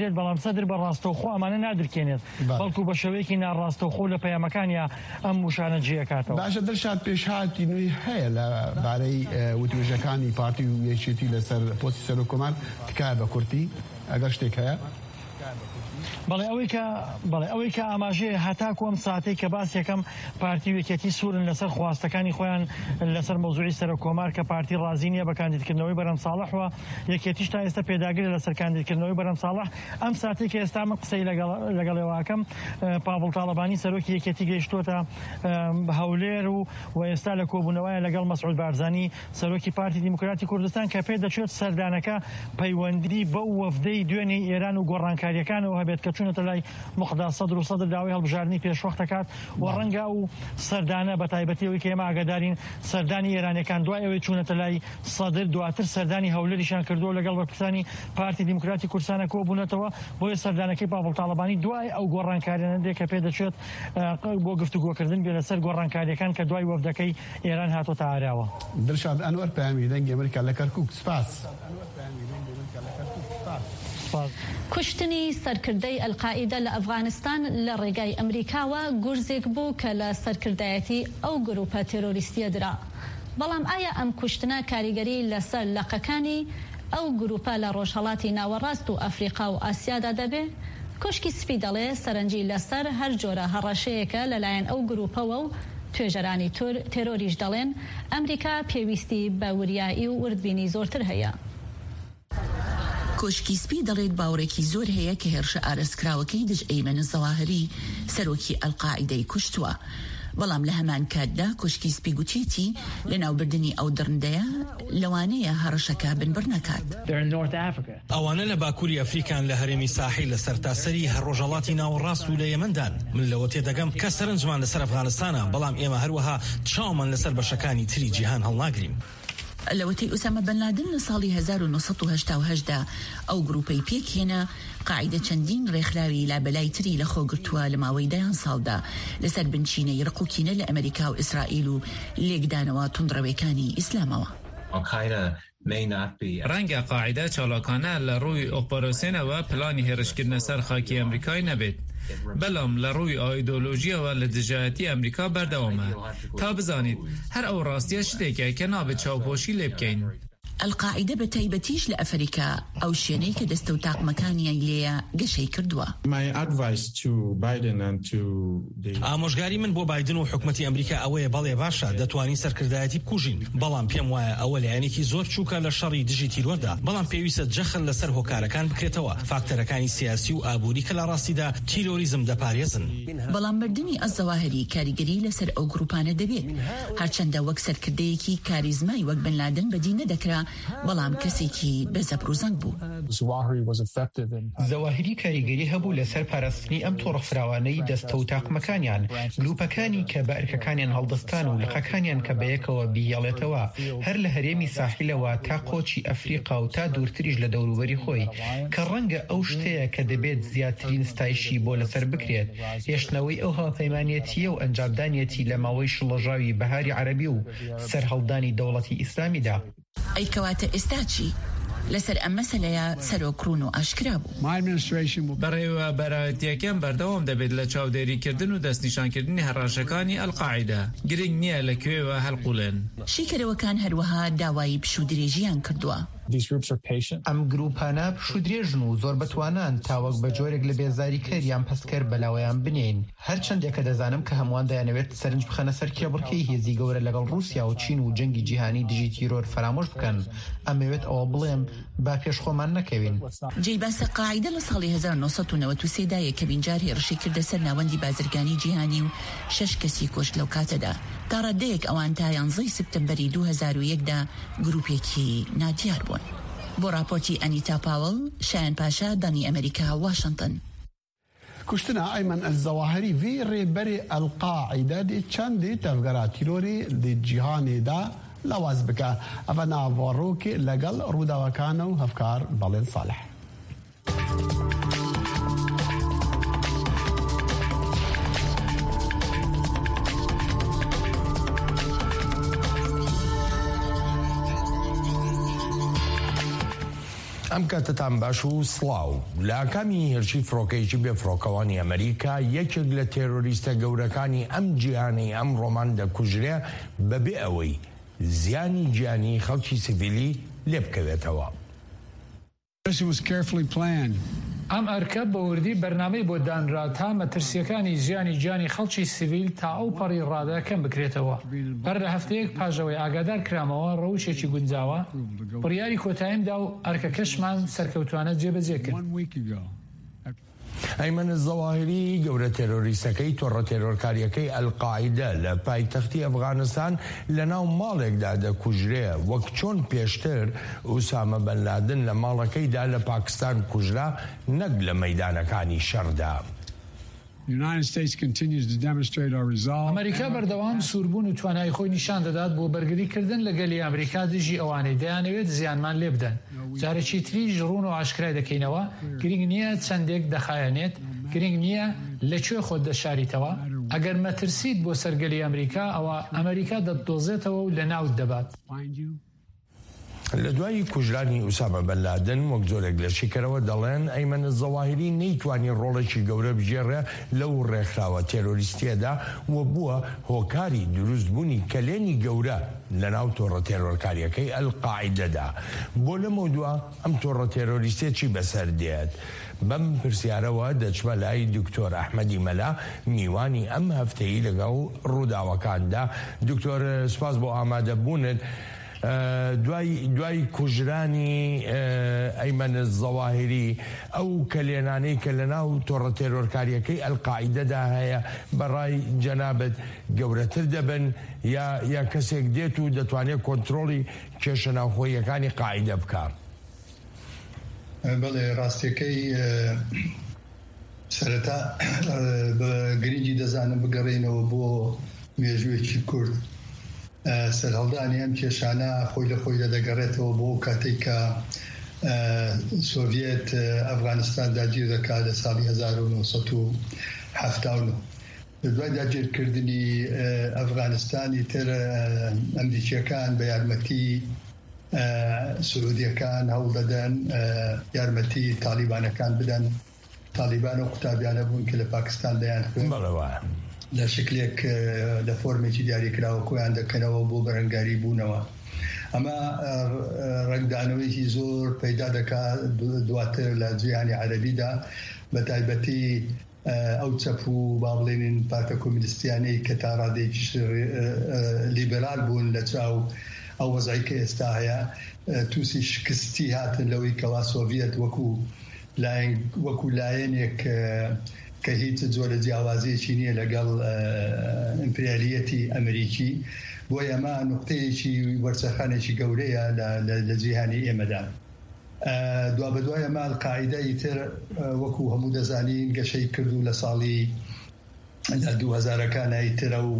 دەدرێت بەڵام سەدر بە ڕاستەوخۆ ئەمانە نادرکێنێت بەڵکو بە شێوەیەکی ناڕاستەوخۆ لە پەیامەکانیە ئەم وشانە جێکاتەوە. باشە دڵشاد پێشهاتی نوێی هەیە لە بارەی وتوێژەکانی پارتی و یەکێتی لەسەر پۆستی سەرۆکۆمار تکایە بە کورتی ئەگەر شتێک هەیە؟ بەڵێ ئەوەی کە بەڵێ ئەوەی کە ئاماژەیە هەتاکو ئەم ساتەی کە باس یەکەم پارتی و یەکێتی سوورن لەسەر خواستەکانی خۆیان لەسەر مەوزوعی سەرۆکۆمار کە پارتی ڕازی نییە بە کاندیدکردنەوەی بەرەم ساڵحەوە یەکێتیش تا ئێستا پێداگرێت لەسەر کاندیدکردنەوەی بەرەم ساڵح. ئەم ساتەی کە ئێستا من قسەی لەگەڵێواکەم پاڤڵ تاڵەبانی سەرۆکی یەکێتی گەیشتۆتە هەولێر و و ئێستا لە کۆبوونەوەیە لەگەڵ مەسعود بارزانی سەرۆکی پارتی دیموکراتی کوردستان کە پێ دەچێت سەردانەکە پەیوەندی بەو وەفدەی دوێنێ ئێران و گۆڕانکاریەکانەوە هەبێت کە چونەتە لای مقدا سەدر و سەدر داوای هەڵبژاردننی پێشوەخت دەکات و ڕەنگە و سەردانە بە تایبەتیەوەی کە ئێمە ئاگادارین سەردانی ئێرانەکان دوای ئەوەی چونەتە لای سەدر دواتر سەردانی هەولێریشان کردووە لەگەڵ بەرپرسانی پارتی دیموکراتی کوردستانە کۆ بوونەتەوە بۆیە سەردانەکەی پاڤڵ تاڵەبانی دوای ئەو گۆڕانکاریانە دێک کە پێ دەچێت بۆ گفتوگۆکردن بێ لەسەر گۆڕانکاریەکان کە دوای وەفدەکەی ئێران هاتۆتە ئاراوە. دڵشاد ئەنوەر پەیامی دەنگی ئەمریکا لە کەرکووک سپاس. کوشتنی سەرکردەی ئەلقاعیدە لە ئەفغانستان لە ڕێگای ئەمریکاوە گورزێک بوو کە لە سەرکردایەتی ئەو گروپە تێرۆریستیە درا. بەڵام ئایا ئەم کوشتنە کاریگەری لەسەر لەقەکانی ئەو گروپە لە ڕۆژهەڵاتی ناوەڕاست و ئەفریقا و ئاسیادا دەبێ؟ کۆشکی سپی دەڵێ سەرنجی لەسەر هەر جۆرە هەڕەشەیەکە لەلایەن ئەو گروپەوە و توێژەرانی تێرۆریش دەڵێن ئەمریکا پێویستی بە وریایی و وردبینی زۆرتر هەیە. کۆشکی سپی دەڵێت باوڕێکی زۆر هەیە کە هێرشە ئارەسکراوەکەی دژ ئەیمەن زەواهری سەرۆکی ئەلقاعیدەی کوشتووە. بەڵام لە هەمان کاتدا کۆشکی سپی گوتێتی لە ناوبردننی ئەو دڕندەیە لەوانەیە هەڕەشەکە بنبڕ نەکات. ئەوانە لە باکووری ئەفریکان لە هەرێمی ساحیل لە سەرتاسەری هەڕۆژەڵاتی ناوەڕاست و لە یەمەندان. من لەوە تێدەگەم کە سەرنجمان لەسەر ئەفغانستانە بەڵام ئێمە هەروەها چاومان لەسەر بەشەکانی تری جیهان هەڵناگرین. لەوەتەی ئوسامە بن لادن لە ساڵی هەزار و نۆ سەد و هەشتا و هەشتدا ئەو گروپەی پێکهێنا قاعیدە چەندین ڕێکخراوی لابەلای تری لە خۆگرتووە لە ماوەی دەیان ساڵدا لەسەر بنچینەی ڕقوکینە لە ئەمریکا و ئیسرائیل و لێکدانەوە توندڕەوەکانی ئیسلامەوە. ڕەنگە قاعیدە چالاکانە لە ڕووی ئۆپۆراسیۆنەوە پلانی هێرشکردنە سەر خاکی ئەمریکای نەبێت، بەڵام لە ڕووی ئایدۆلۆژیەوە لە دژایەتی ئەمریکا بەردەوامە تا بزانیت هەر ئەو ڕاستیە شتێکە کە نابێت چاوپۆشی لێ بکەین. ئەلقاعیدە بە تایبەتیش لە ئەفریقا ئەو شوێنەی کە دەستە و تاقمەکانیان لێیە گەشەی کردووە. ئامۆژگاری من بۆ بایدن و حکومەتی ئەمریکا ئەوەیە بەڵێ باشە دەتوانین سەرکردایەتی بکوژین، بەڵام پێم وایە ئەوە لایەنێکی زۆر چووکە لە شەڕی دژی تیرۆردا، بەڵام پێویستە جەخت لەسەر هۆکارەکان بکرێتەوە فاکتەرەکانی سیاسی و ئابووری کە لە ڕاستیدا تیرۆریزم دەپارێزن. بەڵام مردنی ئەزەواهری کاریگەری لەسەر ئەو گروپانە دەبێت، هەرچەندە وەک سەرکردەیەکی کاریزمای وەک بن لادن بەدی نەدەکرا، بەڵام کەسێکی بەزەپڕوزەنگ بوو. زەواهری کاریگەری هەبوو لەسەر پاراستنی ئەم تۆڕە فراوانەی دەستە و تاقمەکانیان، گروپەکانی کە بە ئەرکەکانیان هەڵدەستان و لقەکانیان کە بەیەکەوە بیهێڵێتەوە هەر لە هەرێمی ساحیلەوە تا قۆچی ئەفریقا و تا دوورتریش لە دەوروبەری خۆی، کە ڕەنگە ئەو شتەیە کە دەبێت زیاترین ستایشی بۆ لەسەر بکرێت هێشتنەوەی ئەو هاوپەیمانیەتیە و ئەنجامدانیەتی لە ماوەی شڵەژاوی بەهاری عەرەبی و سەرهەڵدانی دەوڵەتی ئیسلامیدا. ئەی کەواتە ئێستا چی؟ لەسەر ئەم مەسەلەیە سەرۆکڕون و ئاشکرا بوو. بەڕێوە بەرایەتیەکەم بەردەوام دەبێت لە چاودێریکردن و دەستنیشانکردنی هەڕاشەکانی ئەلقاعیدە، گرنگ نییە لەکوێوە هەڵقوڵێن. شیکەرەوەکان هەروەها داوای پشودرێژیان کردووە. ئەم گروپانە پشودرێژن و زۆر بەتوانان تاوەک بە جۆرێک لە بێزاریکەر یان پەسکەر بەلاوەیان بنێن. هەرچەندێکە دەزانم کە هەمووان دەیانەوێت سەرنج بخەنە سەر کێبڕکەی هێزی گەورە لەگەڵ رووسیا و چین و جەنگی جیهانی دژی تیرۆر فرامۆش بکەن، ئەمەوێت ئەوە بڵێم با پێشخۆمان نەکەوین. جێباسە قاعیدە لە ساڵی هەزار و نۆ سەد و نەوەت و سێدا یەکەمین جار هێرشی کردە سەر ناوەندی بازرگانی جیهانی و شەش کەسی کۆشت لەو کاتەدا. تا ڕەدەیەک ئەوان تا یانزەی سپتەمبەری دوو هەزار و یەکدا گروپێکی نادیار بوون. بۆ راپۆرتی ئەنیتا پاوەڵ، شایان پاشا، دانی ئەمریکا، واشنگتن. کوشتنا ئەیمەن ئەزەواهری وی ڕێبەری ئەلقاعیدە دێ چەندێ تەفگەرا تیرۆری لە جیهانێدا لاواز بکە. ئەوە ناوەڕۆکێ لەگەڵ ڕووداوەکانە و هەفکار بەڵێن ساڵح. ئەم کاتتان باش و سڵاو لە ئاکامی هێرشی فڕۆکەیەکی بێفڕۆکەوانی ئەمریکا یەکێک لە تێرۆریستە گەورەکانی ئەم جیهانەی ئەم ڕۆمان دەکوژرێ بەبێ ئەوەی زیانی گیانی خەڵکی سیڤیلی لێ بکەوێتەوە. ئەم ئەرکە بە وردی بەرنامەی بۆ دانرا تا مەترسیەکانی ژیانی گیانی خەڵکی سیڤیل تا ئەو پەڕی ڕادە کەم بکرێتەوە. بەر لە هەفتەیەک پاژەوەی ئاگادار کرامەوە ڕەوشێکی گونجاوە بڕیاری کۆتاییمدا و ئەرکەکەشمان سەرکەوتوانە جێبەجێ کرد. ئەیمەن زەواهری گەورە تێرۆریستەکەی تۆڕە تێرۆرکاریەکەی ئەلقاعیدە لە پایتەختی ئەفغانستان لە ناو ماڵێکدا دەکوژرێ وەک چۆن پێشتر ئوسامە بن لادن لە ماڵەکەیدا لە پاکستان کوژرا نەک لە مەیدانەکانی شەڕدا. ئەمریکا بەردەوام سووربوون و توانای خۆی نیشان دەدات بۆ بەرگریکردن لەگەلی ئەمریکا دژی ئەوانەی دەیانەوێت زیانمان لێ بدەن. جارێکی تریش ڕوون و ئاشکرای دەکەینەوە گرنگ نییە چەندێک دەخایەنێت گرنگ نییە لەکوێ خۆت دەشاریتەوە. ئەگەر مەترسیت بۆ سەرگەلی ئەمریکا ئەوە ئەمریکا دەدۆزێتەوە و لە ناوت دەبات. لە دوای کوژرانی ئوسامە بن لادن وەک جۆرێک لە شیکەرەوە دەڵێن ئەیمەن زەواهری نەیتوانی ڕۆڵێکی گەورە بژێڕێ لەو ڕێکخراوە تێرۆریستیەدا و بووە هۆکاری دروستبوونی کەلێنی گەورە لە ناو تۆڕە تێرۆرکاریەکەی ئەلقاعیدەدا. بۆ لەمە دووە ئەم تۆڕە تێرۆریستێکی بەسەر دێت. بەم پرسیارەوە دەچمە لای دکتۆر ئەحمەدی مەلا میوانی ئەم هەفتەیە لەگەڵ ڕووداوەکاندا. دکتۆر سپاس بۆ ئامادەبوونت. دوای دوای کوژرانی ئەیمەن زەواهری ئەو کەلێنانەی کە لە ناو تۆڕە تێرۆرکاریەکەی ئەلقاعیدەدا هەیە بەڕای جەنابەت گەورەتر دەبن یا یا کەسێک دێت و دەتوانێت کۆنتترۆڵی کێشە ناوخۆیەکانی قاعیدە بکات؟ بەڵێ ڕاستیەکەی سەرەتا بە گرنگی دەزانم بگەڕێنەوە بۆ مێژوویەکی کورد. سەرهەڵدانی ئەم کێشانە خۆی لە خۆی دەگەڕێتەوە بۆ کاتێک کە سۆڤێت ئەفغانستان داگیر دەکات لە ساڵی هەزار و نۆسەد و هەفتاد و نۆ. لە دوای داگیرکردنی ئەفغانستانی تر ئەمریکیەکان بە یارمەتی سعودیەکان هەوڵ دەدەن یارمەتی تالیبانەکان بدەن. تالیبان و قوتابیانە بوون کە لە پاکستان دەیان خوێن لە شکلێک لە فۆرمێکی دیاریکراوە کۆیان دەکەنەوە بۆ بەرەنگاری بوونەوە. ئەمە ڕنگدانەوەیکی زۆر پەیدا دەکات دواتر لە جیهانی عەرەبیدا بە تایبەتی ئەو چەپ و با بڵێنین پارتە کۆمونیستیانەی کە تا ڕادێکی لیبرال بوون لە چاو ئەو وەزعی کە ئێستا هەیە تووسی شکستی هاتن لەوەی کەوا سۆڤێت وەکو وەکو لایەنێک کە هیچ جۆرە جیاوازیەکی نییە لەگەڵ ئیمپریالیەتی ئەمریکی. بۆ ئەمە نقطەیەکی وەرچەخانێکی گەورەیە لە جیهانی ئێمەدا. دوا بەدوای ئەمە ئەلقاعیدەی تر وەکو هەموو دەزانین گەشەی کردو لە ساڵی دوو هەزارەکانی ترە و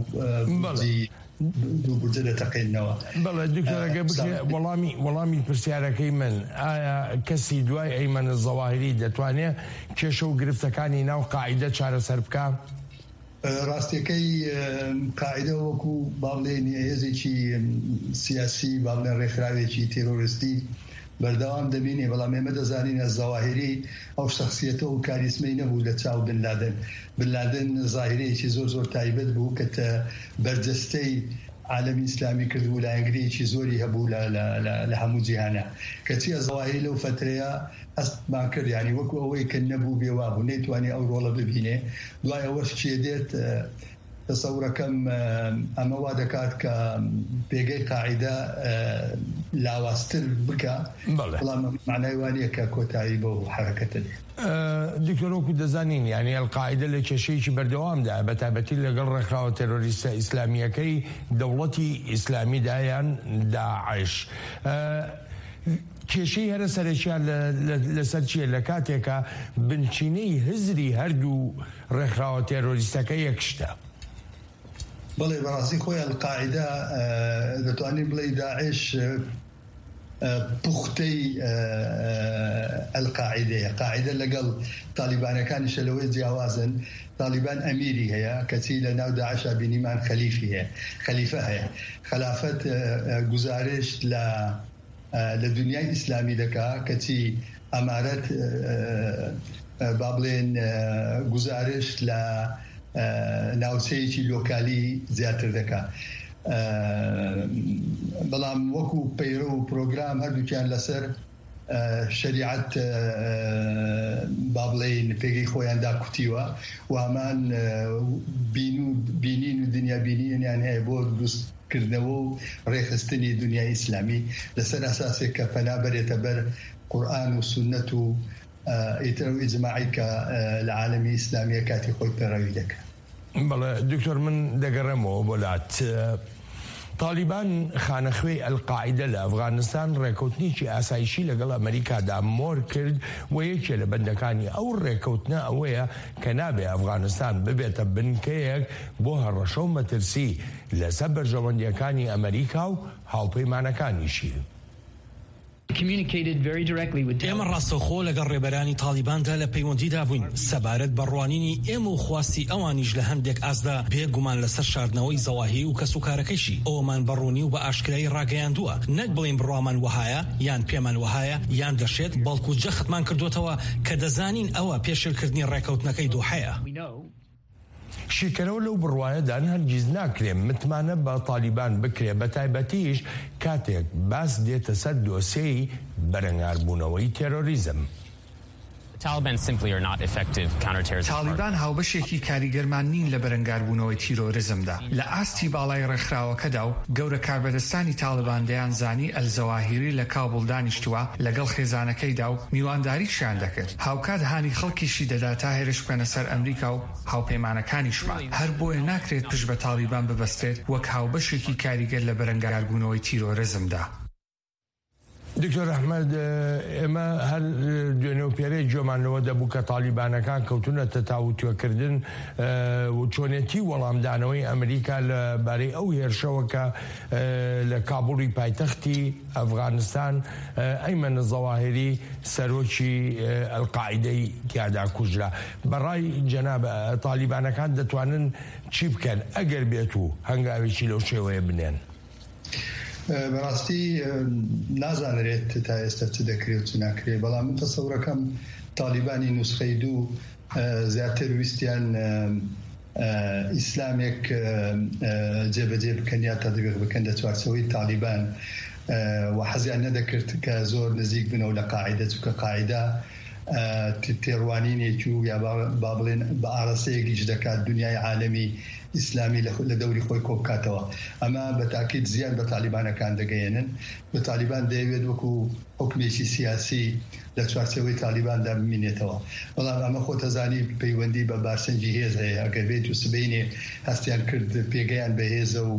دوو بورجە دەتەقێنەوە. بەڵێ دکتۆرەکە وەڵامی وەڵامی پرسیارەکەی من ئایا کەسی دوای ئەیمەن زەواهری دەتوانێت کێشە و گرفتەکانی ناو قاعیدە چارەسەر بکە؟ ڕاستیەکەی قاعیدە وەکو باڵێن هێزێکی سیاسی باڵێن ڕێکخراوێکی تێرۆریستی بەردەوام دەبینێ. بەڵام ئێمە دەزانین زەواهری ئەو شخصیەتە و کاریسمەی نەبوو لە چاو بن لادن. بن لادن زاهرەیەکی زۆر زۆر تایبەت بوو کە بەرجەستەی عالەمی ئیسلامی کرد و لایەنگریەکی زۆری هەبوو لە هەموو جیهانە. کەچی زەواهری لەو فترەیە ئەستمان کرد یعنی وەکو ئەوەی کە نەبوو بێوابوو نەیتوانێ ئەو ڕۆڵە ببینێ. دوای ئەوەش چێ دێت تەسەورەکەم ئەمە وا دەکات کە پێگەی قاعیدە لاواستر بکە. بەڵام معنای وانە کە کۆتایی بۆ حرەکەتە دێت. دکتۆرۆکو دەزانین یعنی ئەلقاعیدە لە کێشەیەکی بەردەوامدا بە تایبەتی لەگەڵ ڕێکخراوە تێرۆریستە ئیسلامیەکەی دەوڵەتی ئیسلامیدایان داعش. کێشەی هەرە سەرەکیان لەسەر چیە لە کاتێکە بنچینەی هزری هەردوو ڕێکخراوە تێرۆریستەکە یەک شتە؟ بەڵێ بەڕاستی خۆی ئەلقاعیدە دەتوانین بڵێ داعش پوختەی ئەلقاعیدەیە. قاعیدە لەگەڵ تالیبانەکانیشە لەوەی جیاوازن. تالیبان ئەمیری هەیە کەچی لە ناو داعشا بینیمان خەلیفی هەیە خەلیفە هەیە. خلافەت گزارش لە لە دنیای ئیسلامی دەکا کەچی ئەمارەت با بڵێن گزارش لە ناوچەیەکی لۆکالی زیاتر دەکا. بەڵام وەکو پەیرە و پرۆگرام هەردووکیان لەسەر شریعت با بڵێن پێگەی خۆیاندا کوتیوە و هەمان بینین و دنیا بینینیان هەیە بۆ دروستکردنەوە و ڕێخستنی دنیای ئیسلامی لەسەر ئەساسێک کە پەنا بەرێتە بەر قورئان و سونەت و ئیتر و ئیجماعی کە لە عالەمی ئیسلامیە کاتی خۆی پەیڕەوی دەکات. بەڵێ دکتۆر من دەگەڕێمەوە بۆلات. طالبان خانەخوێی ئەلقاعیدە لە ئەفغانستان ڕێکەوتنیی ئاسایشی لەگەڵ ئەمریکادا مۆر کرد و یەکێ لە بەندەکانی ئەو ڕێکەوتنە ئەوەیە کە نابێ ئەفغانستان ببێتە بنکەیەک بۆ هەڕەشە و مەترسی لەسەر بەرژەوەندیەکانی ئەمریکا و هاوپەیمانەکانیشی. ئێمە ڕاستەوخۆ لەگەڵ ڕێبەرانی تالیباندا لە پەیوەندیدا بووین سەبارەت بەڕوانینی ئێمە و خواستی ئەوانیش لە هەندێک ئاسدا بێگومان لەسەر شاردنەوەی زەواهیر و کەسوکارەکەیشی ئەوەمان بەڕوونی و بە ئاشکرایی ڕاگەیاندووە نەک بڵێن بڕوامان وهایە یان پێمان وهایە یان دەشێت بەڵکو جەختمان کردوتەوە کە دەزانین ئەوە پێشێلکردنی ڕێکەوتنەکەی دۆحەیە. شیکەرەوە لەو بڕوایەدان هەرگیز ناکرێن متمانە بە تالیبان بکرێ بە تایبەتیش کاتێک باس دێتە سەر دۆسیەی بەرەنگاربوونەوەی تێرۆریزم. تالیبان هاوبەشێکی کاریگەرمان نین لە بەرەنگاربوونەوەی تیرۆریزمدا. لە ئاستی باڵای ڕێکخراوەکەدا و گەورە کاربەدەستانی تالیبان دەیانزانی ئەلزەواهیری لە کابڵ دانیشتووە لەگەڵ خێزانەکەیدا و میوانداریشیان دەکرد. هاوکات هانی خەڵکیشی دەدا تا هێرش بکەنە سەر ئەمریکا و هاوپەیمانەکانیشمان. هەر بۆیە ناکرێت پشت بە تالیبان ببەستێت وەک هاوبەشێکی کاریگەر لە بەرەنگاربوونەوەی تیرۆریزمدا. دکتۆر ئەحمەد ئێمە هەر دوێنێ و پێرەی گوێمانەوە دەبوو کە تالیبانەکان کەوتونەتە تاوتوێکردن و چۆنێتی وەڵامدانەوەی ئەمریکا لەبارەی ئەو هێرشەوە کە لە کابوڵی پایتەختی ئەفغانستان ئەیمەن زەواهیری سەرۆکی ئەلقاعیدەی تیادا کوژرا. بەڕای جەناب تالیبانەکان دەتوانن چی بکەن ئەگەر بێت و هەنگاوێکی لەو شێوەیە بنێن؟ بەڕاستی نازانرێت تا ئێستا چ دەکرێت و چ ناکرێت بەڵام من تەسەورەکەم تالیبانی نوسخەی دوو زیاتر ویستیان ئیسلامێک جێبەجێ بکەن یا تەطبیق بکەن لە چوارچەوەی تالیبان و حەزیان نەدەکرد کە زۆر نزیک بنەوە لە قاعیدە چونکە قاعیدە تێڕوانینێکی و یا با بڵێن بە ئارەسەیەکیش دەکات دنیای عالەمی ئیسلامی لە دەوری خۆی کۆ بکاتەوە. ئەمە بە تاکید زیان بە تالیبانەکان دەگەیەنن. بە تالیبان دەیەوێت وەکو حکمێکی سیاسی لە چوارچەوەی تالیباندا بمینێتەوە. بەڵام ئەمە خۆتەزانی پەیوەندی بە بارسەنجی هێز هەیە ئەگەر بێت و سبەینێ هەستیان کرد پێگەیان بە هێزە و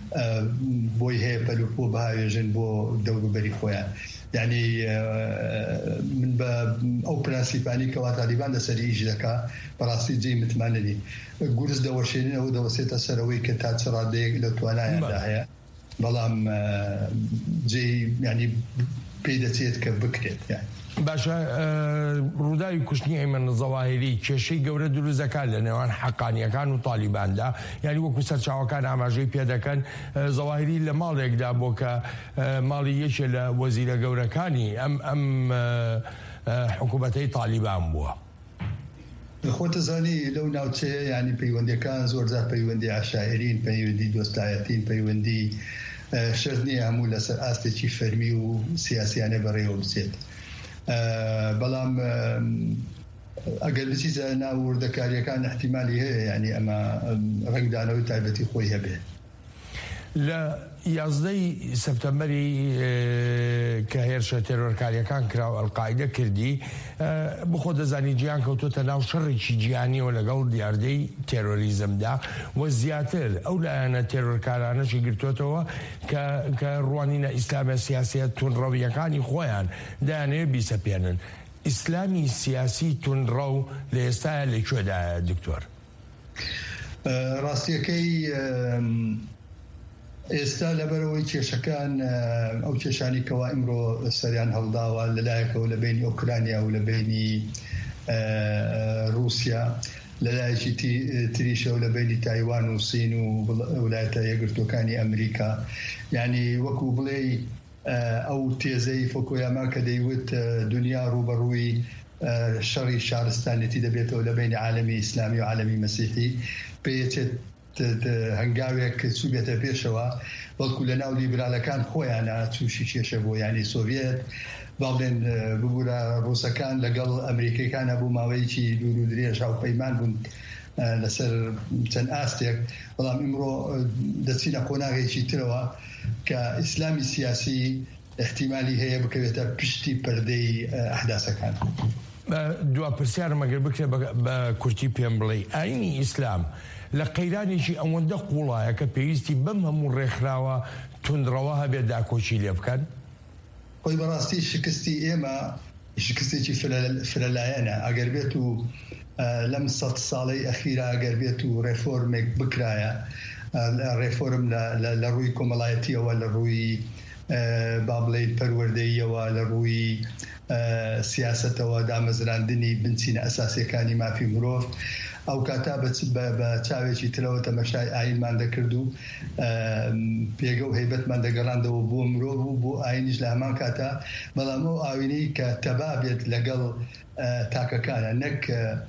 بۆی هەیە پەلوپۆ بەهاوێژن بۆ دەوروبەری خۆیان. یعنی من بە ئەو پرانسیپانی کەوا تالیبان لەسەری ئیش دەکا بەڕاستی جێی متمانەنی گورز دەوەشێنینەوە دەوەسێتە سەرەوەی کە تا چ ڕادەیەک لە توانایاندا هەیە بەڵام جێی ینی پێی دەچێت کە بکرێت. باشە ڕووداوی کوشتنی ئەیمەن زەواهیری کێشەی گەورە دروستەکان لە نێوان حەقانیەکان و تالیباندا یعنی وەکو سەرچاوەکان ئاماژەی پێ دەکەن زەواهیری لە ماڵێکدا بۆ کە ماڵی یەکێ لە وەزیرە گەورەکانی ئەم ئەم حکوومەتەی تالیبان بووە. خۆتەزانی لەو ناوچەیە ینی پەیوەندیەکان زۆرجار پەیوەندی عشایرین پەیوەندی دۆستایەتین پەیوەندی شەرت نییە هەموو لەسەر ئاستێکی فەرمی و سیاسیانە بەڕێوە بچێت. بەڵام ئەگەر بچیتە ناو وردەکاریەکان احتیمالی هەیە ینی ئەمە ڕنگدانەوەی تایبەتی خۆی هەبێت. لە یازدەی سەپتەمبەری کە هێرشە تێرۆرکاریەکان کرا و ئەلقاعیدە کردی بخۆ دەزانی جیان کەوتۆتە ناو شەڕێکی جیهانیەوە لەگەڵ دیاردەی تێرۆریزمدا و زیاتر ئەو لایەنە تێرۆرکارانەشی گرتوێتەوە کە ڕوانینە ئیسلامە سیاسیە تونڕەویەکانی خۆیان دایانەوێت بیسەپێنن. ئیسلامی سیاسی تونڕە و لە ئێستاە لەکوێدایە دکتۆر؟ ڕاستیەکەی ئێستا لەبەرەوەی کێشەکان ئەو کێشانی کەوا ئیمڕۆ سەریان هەڵداوە لەلایەکەوە لە بینی ئۆکرانیا و لە بینی رووسیا لەلایەکی تریشەوە لە بینی تایوان و سین و وڵاتە یەکگرتوەکانی ئەمریکا یعنی وەکو بڵێ ئەو تێزەی فۆکۆیاما کە دەیوت دنیا ڕوبەڕووی شەڕی شارستانێتی دەبێتەوە لە بینی عالەمی ئیسلامی و عالەمی مەسیحی پێچێت هەنگاوێک سوبێتە پێشەوە بەڵکو لە ناو لیبرالەکان خۆیانە تووشی کێشە بۆ ینی سۆڤێت باڵێن ببوورە ڕووسەکان لەگەڵ ئەمریکەکانە بوو ماوەیەکی دوور و درێژ هاوپەیمان بوون لەسەر چەند ئاستێک بەڵام ئیمڕۆ دەچینە قۆناغێکی ترەوە کە ئیسلامی سیاسی احتیمالی هەیە بکەوێتە پشتی پەردەی ئەحداسەکان. دوا پرسیارم ئەگەر بکرێ بە کورتی پێم بڵێ ئاینی ئیسلام لە قەیرانێکی ئەوەندە قوڵایە کە پێویستی بەم هەموو ڕێکخراوە توندڕەوە هەبێت داکۆچی لێ بکەن؟ خۆی بەڕاستی شکستی ئێمە شکستێکی فرەلایەنە ئەگەر بێت و لەم سەد ساڵەی ئەخیرە ئەگەر بێت و ڕێفۆرمێک بکرایە ڕێفۆرم لە ڕووی کۆمەڵایەتیەوە لە ڕووی با بڵێیت پەروەردەییەوە لە ڕووی سیاسەتەوە دامەزراندنی بنچینە ئەساسیەکانی مافی مرۆڤ ئەو کاتا بە چاوێکی ترەوە تەمەشای ئاینمان دەکرد و پێگە و هەیبەتمان دەگەڕاندەوە بۆ مرۆڤ و بۆ ئاینیش لە هەمان کاتا بەڵام ئەو ئاوینەی کە تەبا بێت لەگەڵ تاکەکانە نەک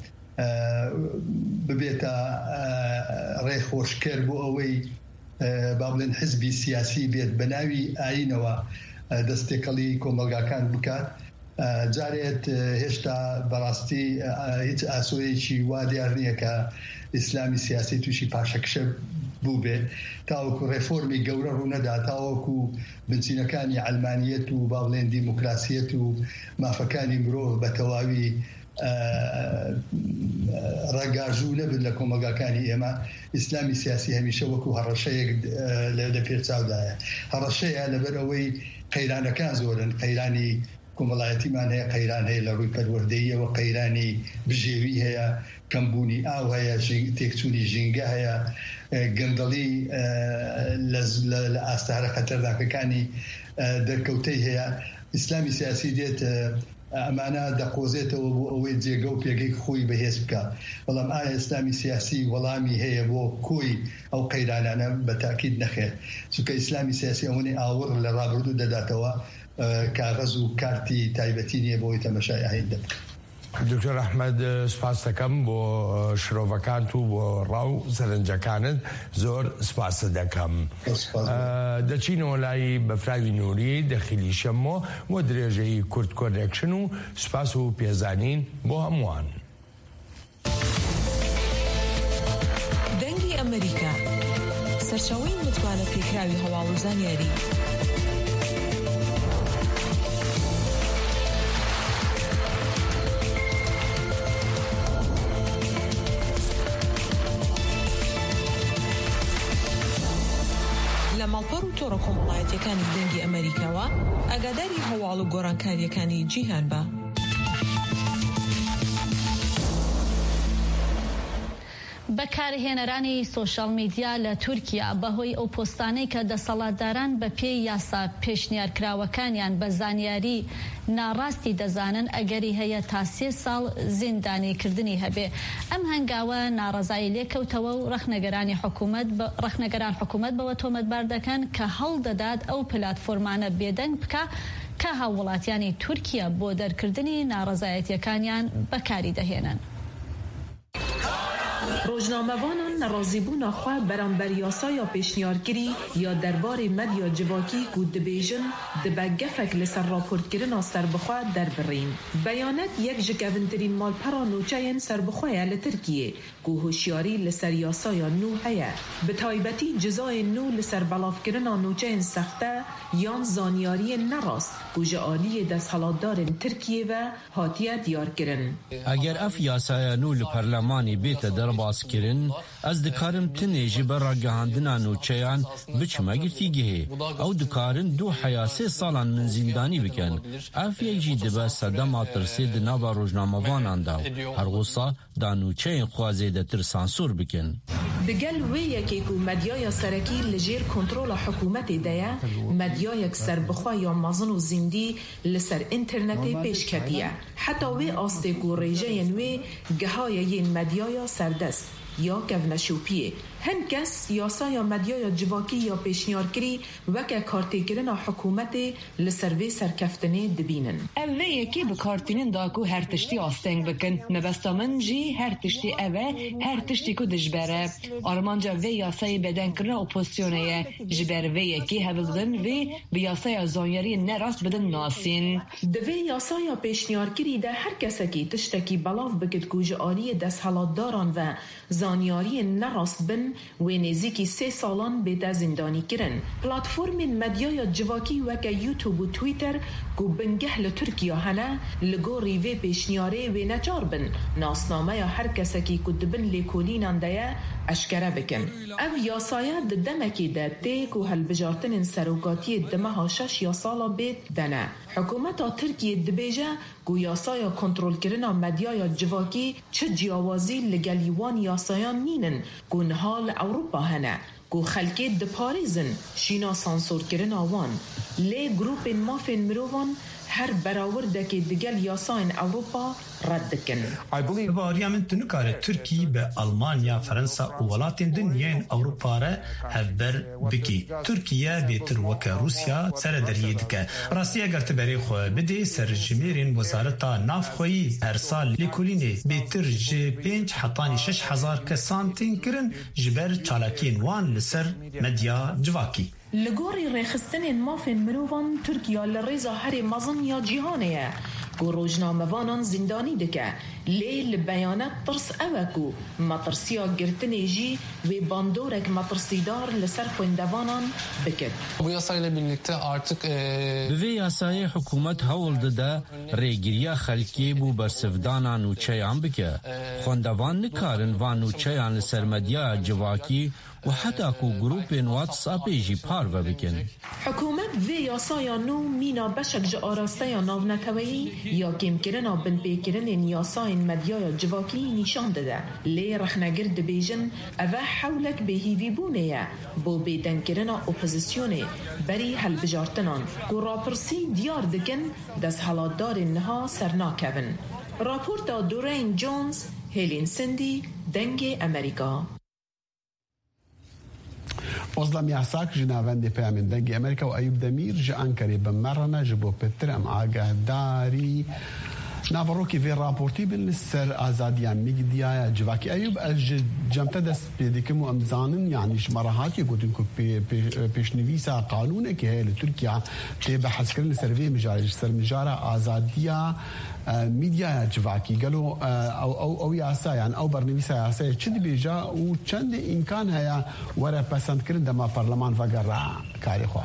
ببێتە ڕێخۆشکەر بۆ ئەوەی با بڵێن حزبی سیاسی بێت بە ناوی ئاینەوە دەستێکەڵی کۆمەلگاکان بکات جارێت هێشتا بەڕاستی هیچ ئاسۆیەکی وا دیار نییە کە ئیسلامی سیاسی تووشی پاشەکشە بوو بێت تاوەکو ڕێفۆرمی گەورە ڕوونەدا تاوەکو بنچینەکانی ئەلمانیەت و با بڵێن دیموکراسیەت و مافەکانی مرۆڤ بە تەواوی ڕەگاژوو نەبن لە کۆمەلگاکانی ئێمە ئیسلامی سیاسی هەمیشە وەکو هەڕەشەیەک لە پێچاودایە هەڕەشەیە لەبەر ئەوەی قەیرانەکان زۆرن قەیرانی کۆمەڵایەتیمان هەیە قەیران هەیە لە ڕووی پەروەردەییەوە قەیرانی بژێوی هەیە کەمبوونی ئاو هەیە تێکچوونی ژینگە هەیە گەندەڵی لە ئاستارە خەتەرناکەکانی دەرکەوتەی هەیە ئیسلامی سیاسی دێت ئەمانە دەقۆزێتەوە بۆ ئەوەی جێگە و پێگەی خۆی بەهێز بکە بەڵام ئایا ئیسلامی سیاسی وەڵامی هەیە بۆ کۆی ئەو قەیرانانە بە تاکید نەخێت چونکە ئیسلامی سیاسی ئەوەی ئاور لە ڕابردوو دەداتەوە کاغەز و کارتی تایبەتی نییە بۆی تەمەشای ئاین دەبکە. دکتۆر ئەحمەد سپاس دەکەم بۆ شرۆڤەکانت و بۆ ڕاو سەرنجەکانت زۆر سپاس دەکەم. دەچینەوە لای بەفراوی نووری دەخیلی شەمۆ بۆ درێژەی کورد کۆنێکشن و سپاس و پێزانین بۆ هەمووان. دەنگی ئەمریکا سەرچاوەی متمانە پێکراوی هەواڵ و زانیاری ماڵپەڕ و تۆڕە کۆمەڵایەتیەکانی دەنگی ئەمریکاوە ئاگاداری هەواڵ و گۆڕانکاریەکانی جیهان بە. بەکارهێنەرانی سۆشال میدیا لە تورکیا بەهۆی ئەو پۆستانەی کە دەسەڵاتداران بە پێی یاسا پێشنیارکراوەکانیان بە زانیاری ناڕاستی دەزانن ئەگەری هەیە تا سێ ساڵ زیندانیکردنی هەبێ. ئەم هەنگاوە ناڕەزایی لێکەوتەوە و ڕەخنەگەرانی حکوومەت ڕەخنەگەران حکوومەت بەوە تۆمەتبار دەکەن کە هەڵدەدات ئەو پلاتفۆرمانە بێدەنگ بکە کە هاوڵاتیانی تورکیا بۆ دەرکردنی ناڕەزایەتیەکانیان بەکاری دەهێنن. ڕۆژنامەوانان نەڕازیبوونا خوا بەرامبەر یاسایا پێشنیارکری یا دەربارەی مەدیا جیواکی و دەبێژن دەبە گەفێک لەسەر راپۆرتکردنا سەربەخوا دەربڕین. بەیانەت یەک ji kevîntirîn malpera nûçeyên serbixwe li Tirkiyê ku hoşyarî li ser yasaya nû heye. Bi taybetî cizayên nû li ser belavkirina nûçeyên sexte yan zanyariyên nerast ku ji aliyê desthilatdarên Tirkiyê ve hatiye diyarkirin. Eger ev yasaya nû li perlemanî bête derbaskirin, ez dikarim tinê ji ber ragihandina nûçeyan biçime girtîgehê. Ew dikarin du heya sê salan min zîndanî bikin. Ev yek jî dibe sedema tirsê di nava rojnamevanan da. Her wisa da nûçeyên xwe zêdetir sansûr bikin. Di gel wê yekê ku medyaya serekî li jêr kontrola hikûmetê de ye, medyayek serbixwe ya mezin û zîndî li ser internetê pêşketiye. Heta wê astê ku rêjeyên wê gihaye yên medyaya serdest ya kevneşûpiyê هن کس یاسای مدیا جواکی یا پیشنیارکری وکه کارتیگرنا حکومت لسروی سرکفتنه دبینن. اوه یکی به کارتینن داکو هر تشتی آستنگ بکن. نبستا من جی هر تشتی اوه هر تشتی کو دجبره. آرمانجا وی یاسای بدن کرنا اپوزیونه جبر وی یکی هبلدن وی به یاسای زانیاری نراست بدن ناسین. دوی یاسای پیشنیارکری ده هر کسکی تشتکی بلاف بکد کوج آلی دست حالات داران و زانیاری نراست بن و نزیکی سه سالان به زندانی کرن. پلاتفورم مدیای جواکی وکه یوتیوب و تویتر گو بنگه لترکیا هنه لگو ریوه پیشنیاره و نچار بن. ناسنامه یا هر کسکی کد بن لیکولینان ده اشکره بکن. او یاسایه دمکی ده تیک و هلبجارتن سروگاتی دمه ها شش یا سالا بیت دنه. حکومت ترکیه دبیجه گو یاسایا کنترول کرنا مدیای جواکی چه جیاوازی لگلیوان یاسایان نینن گو نهال اوروپا هنه گو خلکی د پاریزن شینا سانسور کرنا وان لی گروپ مافین مروان هر براورده دگل یاساین اوروپا رد کن. باریا من تنکار ترکی به آلمانیا، فرانسه و ولاتین دنیای اوروپا را هفبر بکی. ترکیه بهتر وک روسیا سر درید که راستی اگر تبری خو بده سر جمیرین وزارتا ناف خویی هر سال لیکولینه بهتر ج پنج حتانی شش هزار کسانتین کرن جبر چالاکین وان لسر مدیا جواکی. لگوری رخصتن مافین مروان ترکیه لرزا هر مزن یا جهانه گو روزنامه وانان زندانی دکه لیل بیانات ترس اوکو مطرسیا گرتنی جی و باندورک مطرسیدار لسر خوندوانان بکد. Bu yasayla birlikte artık به یاسای حکومت هول ده ریگیریا خلکی بو برسفدانان و چیان بکه خوندوان نکارن وان و چیان لسر مدیا جواکی و حتی کو گروپ واتساپ جی پارو بکن. حکومت وی یاسای نو مینا بشک جا آراسته یا ناونتوی یا کم کرنا بن پیکرن یاسای مدیا جواکی نشان داده. لی رخنگرد بیجن اوه حولک به هیوی بونه بو بیدن کرنا اپوزیسیونه بری حل بجارتنان گو راپرسی دیار دکن دست حالات دار نها سرناکون. راپورتا دورین جونز، هیلین سندی، دنگ امریکا. وزلم یاساک جناوند پیامند دنگ امریکا و ایوب دمیر جانکری بمرنا جبو پترم آگاه داری نافروکی وی راپورتی بالنسر آزادیان میگدیا جواکی ایوب از جمت دست پیدیکم و امزانن یعنی شمارهاتی گوتن کو پیشنویسا قانونه که هل ترکیه تی بحث کردن سروی مجاری سر مجاره آزادیا میدیا جواکی قالوا او او او یاسایان او برنویسا یاسای چند بیجا و چند امکان هیا ورا پسند کردن دما پارلمان فقرا کاری خو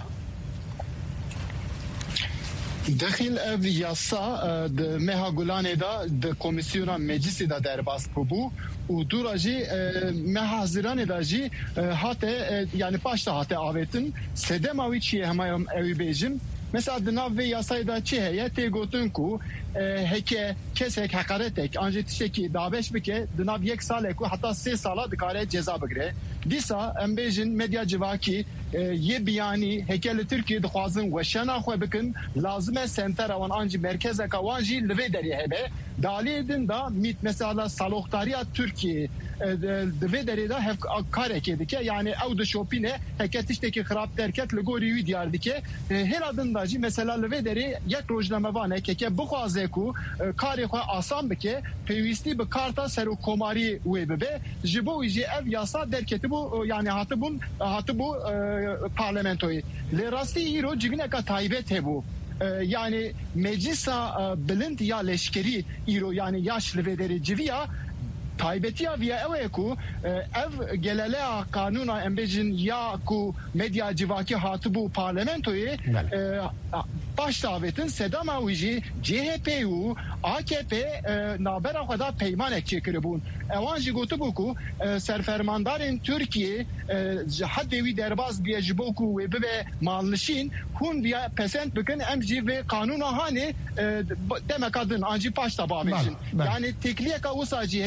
داخل اف یاسا د مها گولانه دا د کمیسیون مجلس دا درباس بو و دوراجی مها حاضران دا جی هاته yani başta hate avettin sedemavi çiye hemayam evi bejim mesela dinav ve yasayda çi heye te gotun ku heke kesek hakaretek anje tişeki da beş bike dinav yek sale ku hatta se sala dikare ceza bigre disa embejin medya civaki ye biyani hekel Türkiye dixwazin weşena xwe bikin lazime sentera wan anji merkeze ka wan jî li vê derê hebe dalî din da mit mesela saloxtariya Türkiye di vê derê de hev karekê dike yani ew di şopîne heke tiştekî xirab derket li gorî wî diyar dike hêla din da jî mesela li vê derê yek rojnamevanek heke bixwaze ku karê xwe asan bike pêwîstî bi karta serokkomarî wê bibe ji bo wî jî ev yasa derketibû yani hatibûn hatibû parlamentoyu. Le rastî îro civîneka taybet hebû. Yani meclisa bilind ya leşkerî îro yani yaş li vê derê civiya taybetiya viya ew ku ev geleleya kanûna embejin ya ku medya civakî hatibû parlamentoyu baş davetin sedama wî jî C H P û A K P nabera xwe da peymanek çêkiribûn. Ewan jî gotibû ku serfermandarên Tirkiye ji hedê wî derbas biye ji bo ku wê bibe malnişîn hûn biya pesend bikin em jî vê kanûna hanê demeka din an jî paş da bavêjin. Yani tekliyeka wisa jî heye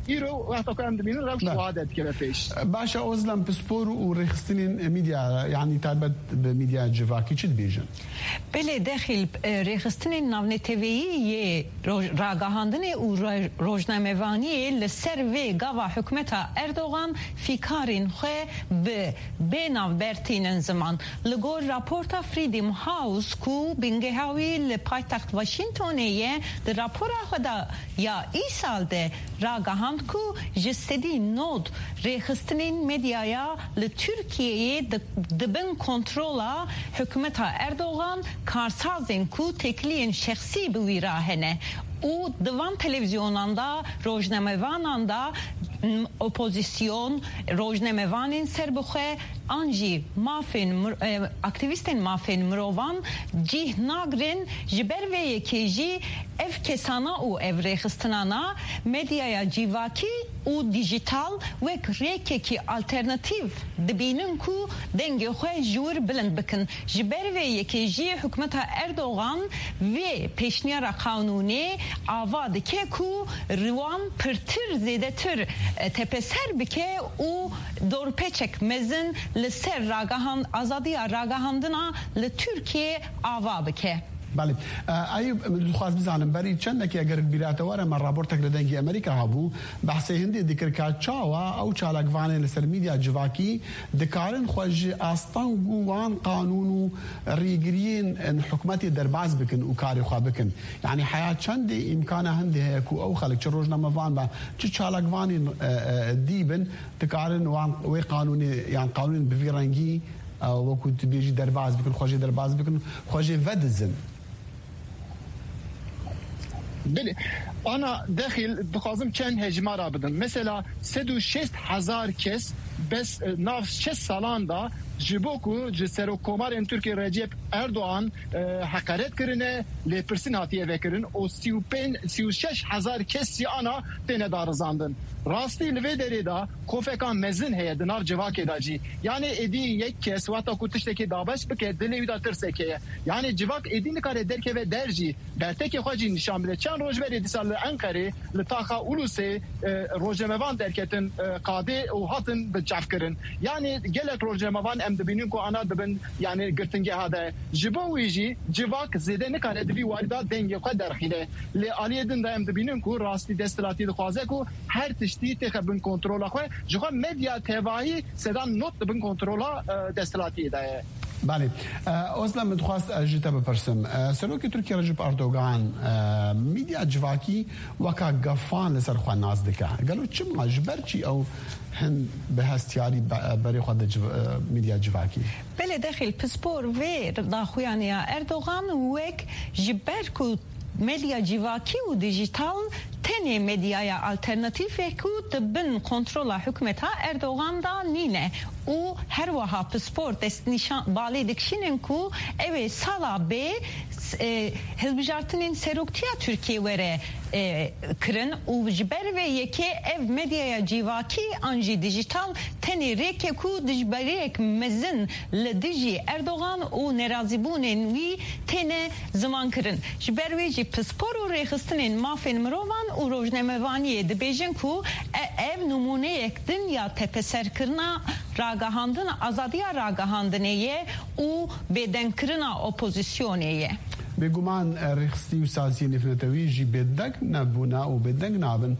ایرو وقتا که هم دبینن روش وعدت که پیش باشه اوزلم پسپور و رخصتین میدیا یعنی تابت به میدیا جواکی چی بیجن بله داخل رخصتین ناونتویی راگاهاندن و روزنامه‌وانی لسر و گاوا حکومت اردوغان فیکارین خو به بیناو برتین زمان لگور راپورتا فریدم هاوس کو بینگهاوی لپایتخت واشنگتنیه در راپور خدا یا ای سال ده راگاهاند کو جسدی نود رخصتین مدیایا لترکیه دبن کنترولا حکومت اردوغان کارسازین کو تکلین شخصی بوی راهنه او دوان تلویزیوناندا روزنامه‌واناندا اپوزیسیون روزنامه‌وانین سربخه آنجی مافین اکتیویستین مافین مروان جیه ناگرین جبر و یکیجی اف کسانا او اف رخستنانا مدیایا جیواکی او دیجیتال و ریکی کی آلترناتیو دبینن کو دنگ خواه جور بلند بکن جبر و یکیجی حکومت اردوغان و پیشنیار قانونی آواد که کو روان پرتر زیده تر تپسر بکه او دورپچک مزن لسر راگاهاند آزادی راگاهاندنا لترکیه آوا بکه بله ایوب دخواست بزنم برای چند که اگر بیرات واره من راپورت کردنگی امریکا هبو بحث هندی ذکر که چاوا او چالکوانه لسر میدیا جواکی دکارن خوش استانگوان قانونو ریگرین حکومتی درباز بکن و کاری خواه بکن یعنی حیات چند امکانه هندی هیکو او خلق چه روزنامه وان با چه چالکوانی دیبن دکارن وان وی قانونی یعنی قانون بفیرنگی او وقت بيجي درباز بكن خوجي درباز بكن خوجي فدزن بله انا داخل دخوازم چند هجمه را بدم مثلا سد و شست هزار کس بس ناف شست سالان دا جبوکو جسرو کومار ان ترکیه رجب اردوغان حقارت کرنه لپرسین هاتیه وکرن او سی و پنج سی و شش هزار کسی آنا تینه دارزاندن راستی لوی دری دا کوفکان مزن هیه دناف جواکی دا جی یعنی ایدی یک کس واتا کتشتکی دابش بکه دلیوی دا ترسه که یعنی جواک ایدی نکاره درکه و درجی برتکی خواجی نشان بده چند روز بری دیسال انقره لطاقه اولوسه روژموان درکتن قاده و هاتن بجاف کرن یعنی گلک روژموان ام دبینین کو انا دبن یعنی گرتنگه هاده جبویجی جواک زیده نکاره دوی واردا دنگه خود درخیله لی آلیه دن دا ام دبینین کو راستی دستلاتی دخوازه کو هر تشتی تخبن کنترول خواه جخوا مدیا تواهی سدان نوت بن کنترول دستلاتی ده بله اوزلا من خواست جتا بپرسم سلوک ترکیه رجب اردوغان میدیا جواکی وکا گفان لسر خواه نازدکه قالو چه مجبر چی او هن به هستیاری برای خود جو... میدیا جواکی بله داخل پسپور و داخویانی اردوغان وک جبر کو مدیا جواکی و دیجیتال تنی مدیای آلترناتیف کو دبن کنترل حکومت اردوغان دا نینه او هر وها پسپورت دست نشان بالی دکشینن کو اوه سالا به هزبجارتنین سروکتیا ترکیه وره کرن و جبر و یکی اف مدیا جواکی انجی دیجیتال تنی ریک کو دجبریک مزن لدیجی اردوغان و نرازیبونن وی تنه زمان کرن جبر وی جی پسپور و ریخستنین مافین مروان و روزنامه‌وانی دبیجن کو ev numune ektin ya tepeser kırna ragahandın azadiya ragahandıneye u beden kırna opozisyoneye. بگومان رخصتی و سازی نفنتوی جی بدک نبونا و بدک نابن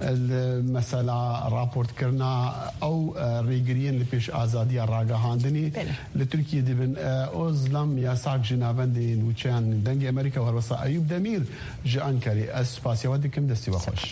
مثلا راپورت کرنا او ریگرین لپیش آزادی راگهاندنی لترکیه دیبن اوزلم یا ساق جنابندی نوچان دنگ امریکا و هروسا ایوب دمیر جان کری اسپاسی ودی کم دستی بخوش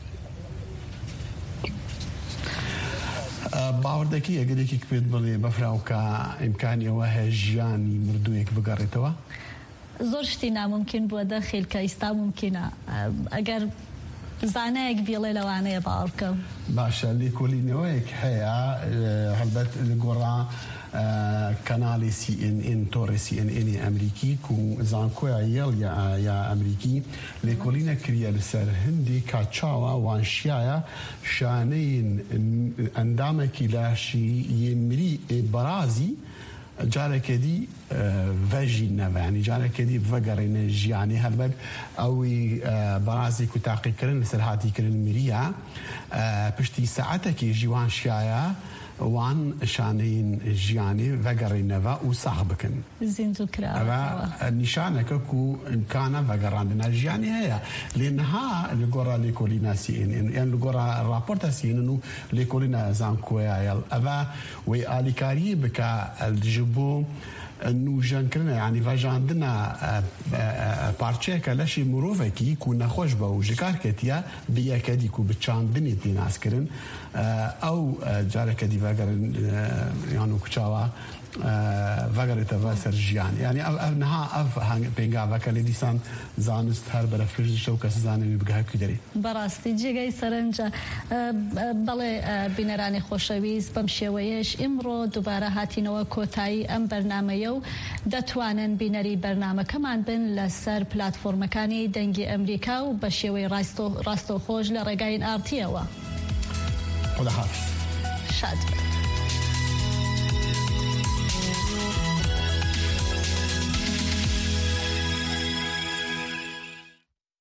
باوردکی اگر یکی کپید بلی بفراو که امکانی و هجیانی مردویک بگاریتوا زۆر شتی ناممکن بووە دەخیل کە ئیستا ممکنە ئەگەر زانایەک بیڵێ لەوانەیە باوەڕ بکەم باشە لێکۆڵینەوەیەک هەیە هەلبەت لە گۆڕا کەناڵی سی ئێن ئێن تۆڕی سی ئێن ئێنی ئەمریکی و زانکۆیە یەڵ یا ئەمریکی لێکۆڵینە کریە لەسەر هەندی کاچاوە وانشیایە شانەی ئەندامێکی لاشی یێمری بەرازی جارێکێدی ڤژی نەوە ینی جارێکێدی ڤەگەڕێنە ژیانی هەربەر ئەوی بەڕازێک و تاقیکردن لەسەر هاتیکردن میریە پشتی سەعەتێکی ژیوان شایە وان شانەین ژیانی ڤەگەڕێنەوە و ساغ بکەن ئەوە نیشانەکە و ئیمکانە ڤەگەڕاندنە ژیانی هەیە لێنها لە گۆڕا لێکۆلینا سیێنێن یان لە گۆڕا راپۆرتە سیێنن و لێکۆلینا زانکۆیایەڵ ئەوە وەی ئالیکاری بکە ji bo nûjenkirinê yanî vejandina parçeyeka leşê mirovekî ku nexweş be û ji kar ketiye bi yekedî ku bi çandinê tê naskirin ew carekê dî vegerin yan û kuçawa vegerêteve ser jiyan yani ev niha ev pêngaveke lê dîsan zanist her berefkir ji şew kes zanî wî bigehekî derê بەڕاستی جێگەی سەرنجە بەڵێ بینەرانی خۆشەویست بەم شێوەیەش ئیمڕۆ دووبارە هاتینەوە کۆتایی ئەم بەرنامەیە و دەتوانن بینەری بەرنامەکەمان بن لەسەر پلاتفۆرمەکانی دەنگی ئەمریکا و بە شێوەی ڕاستەوخۆش لە ڕێگای ئارتیەوە خوداحافظ شاد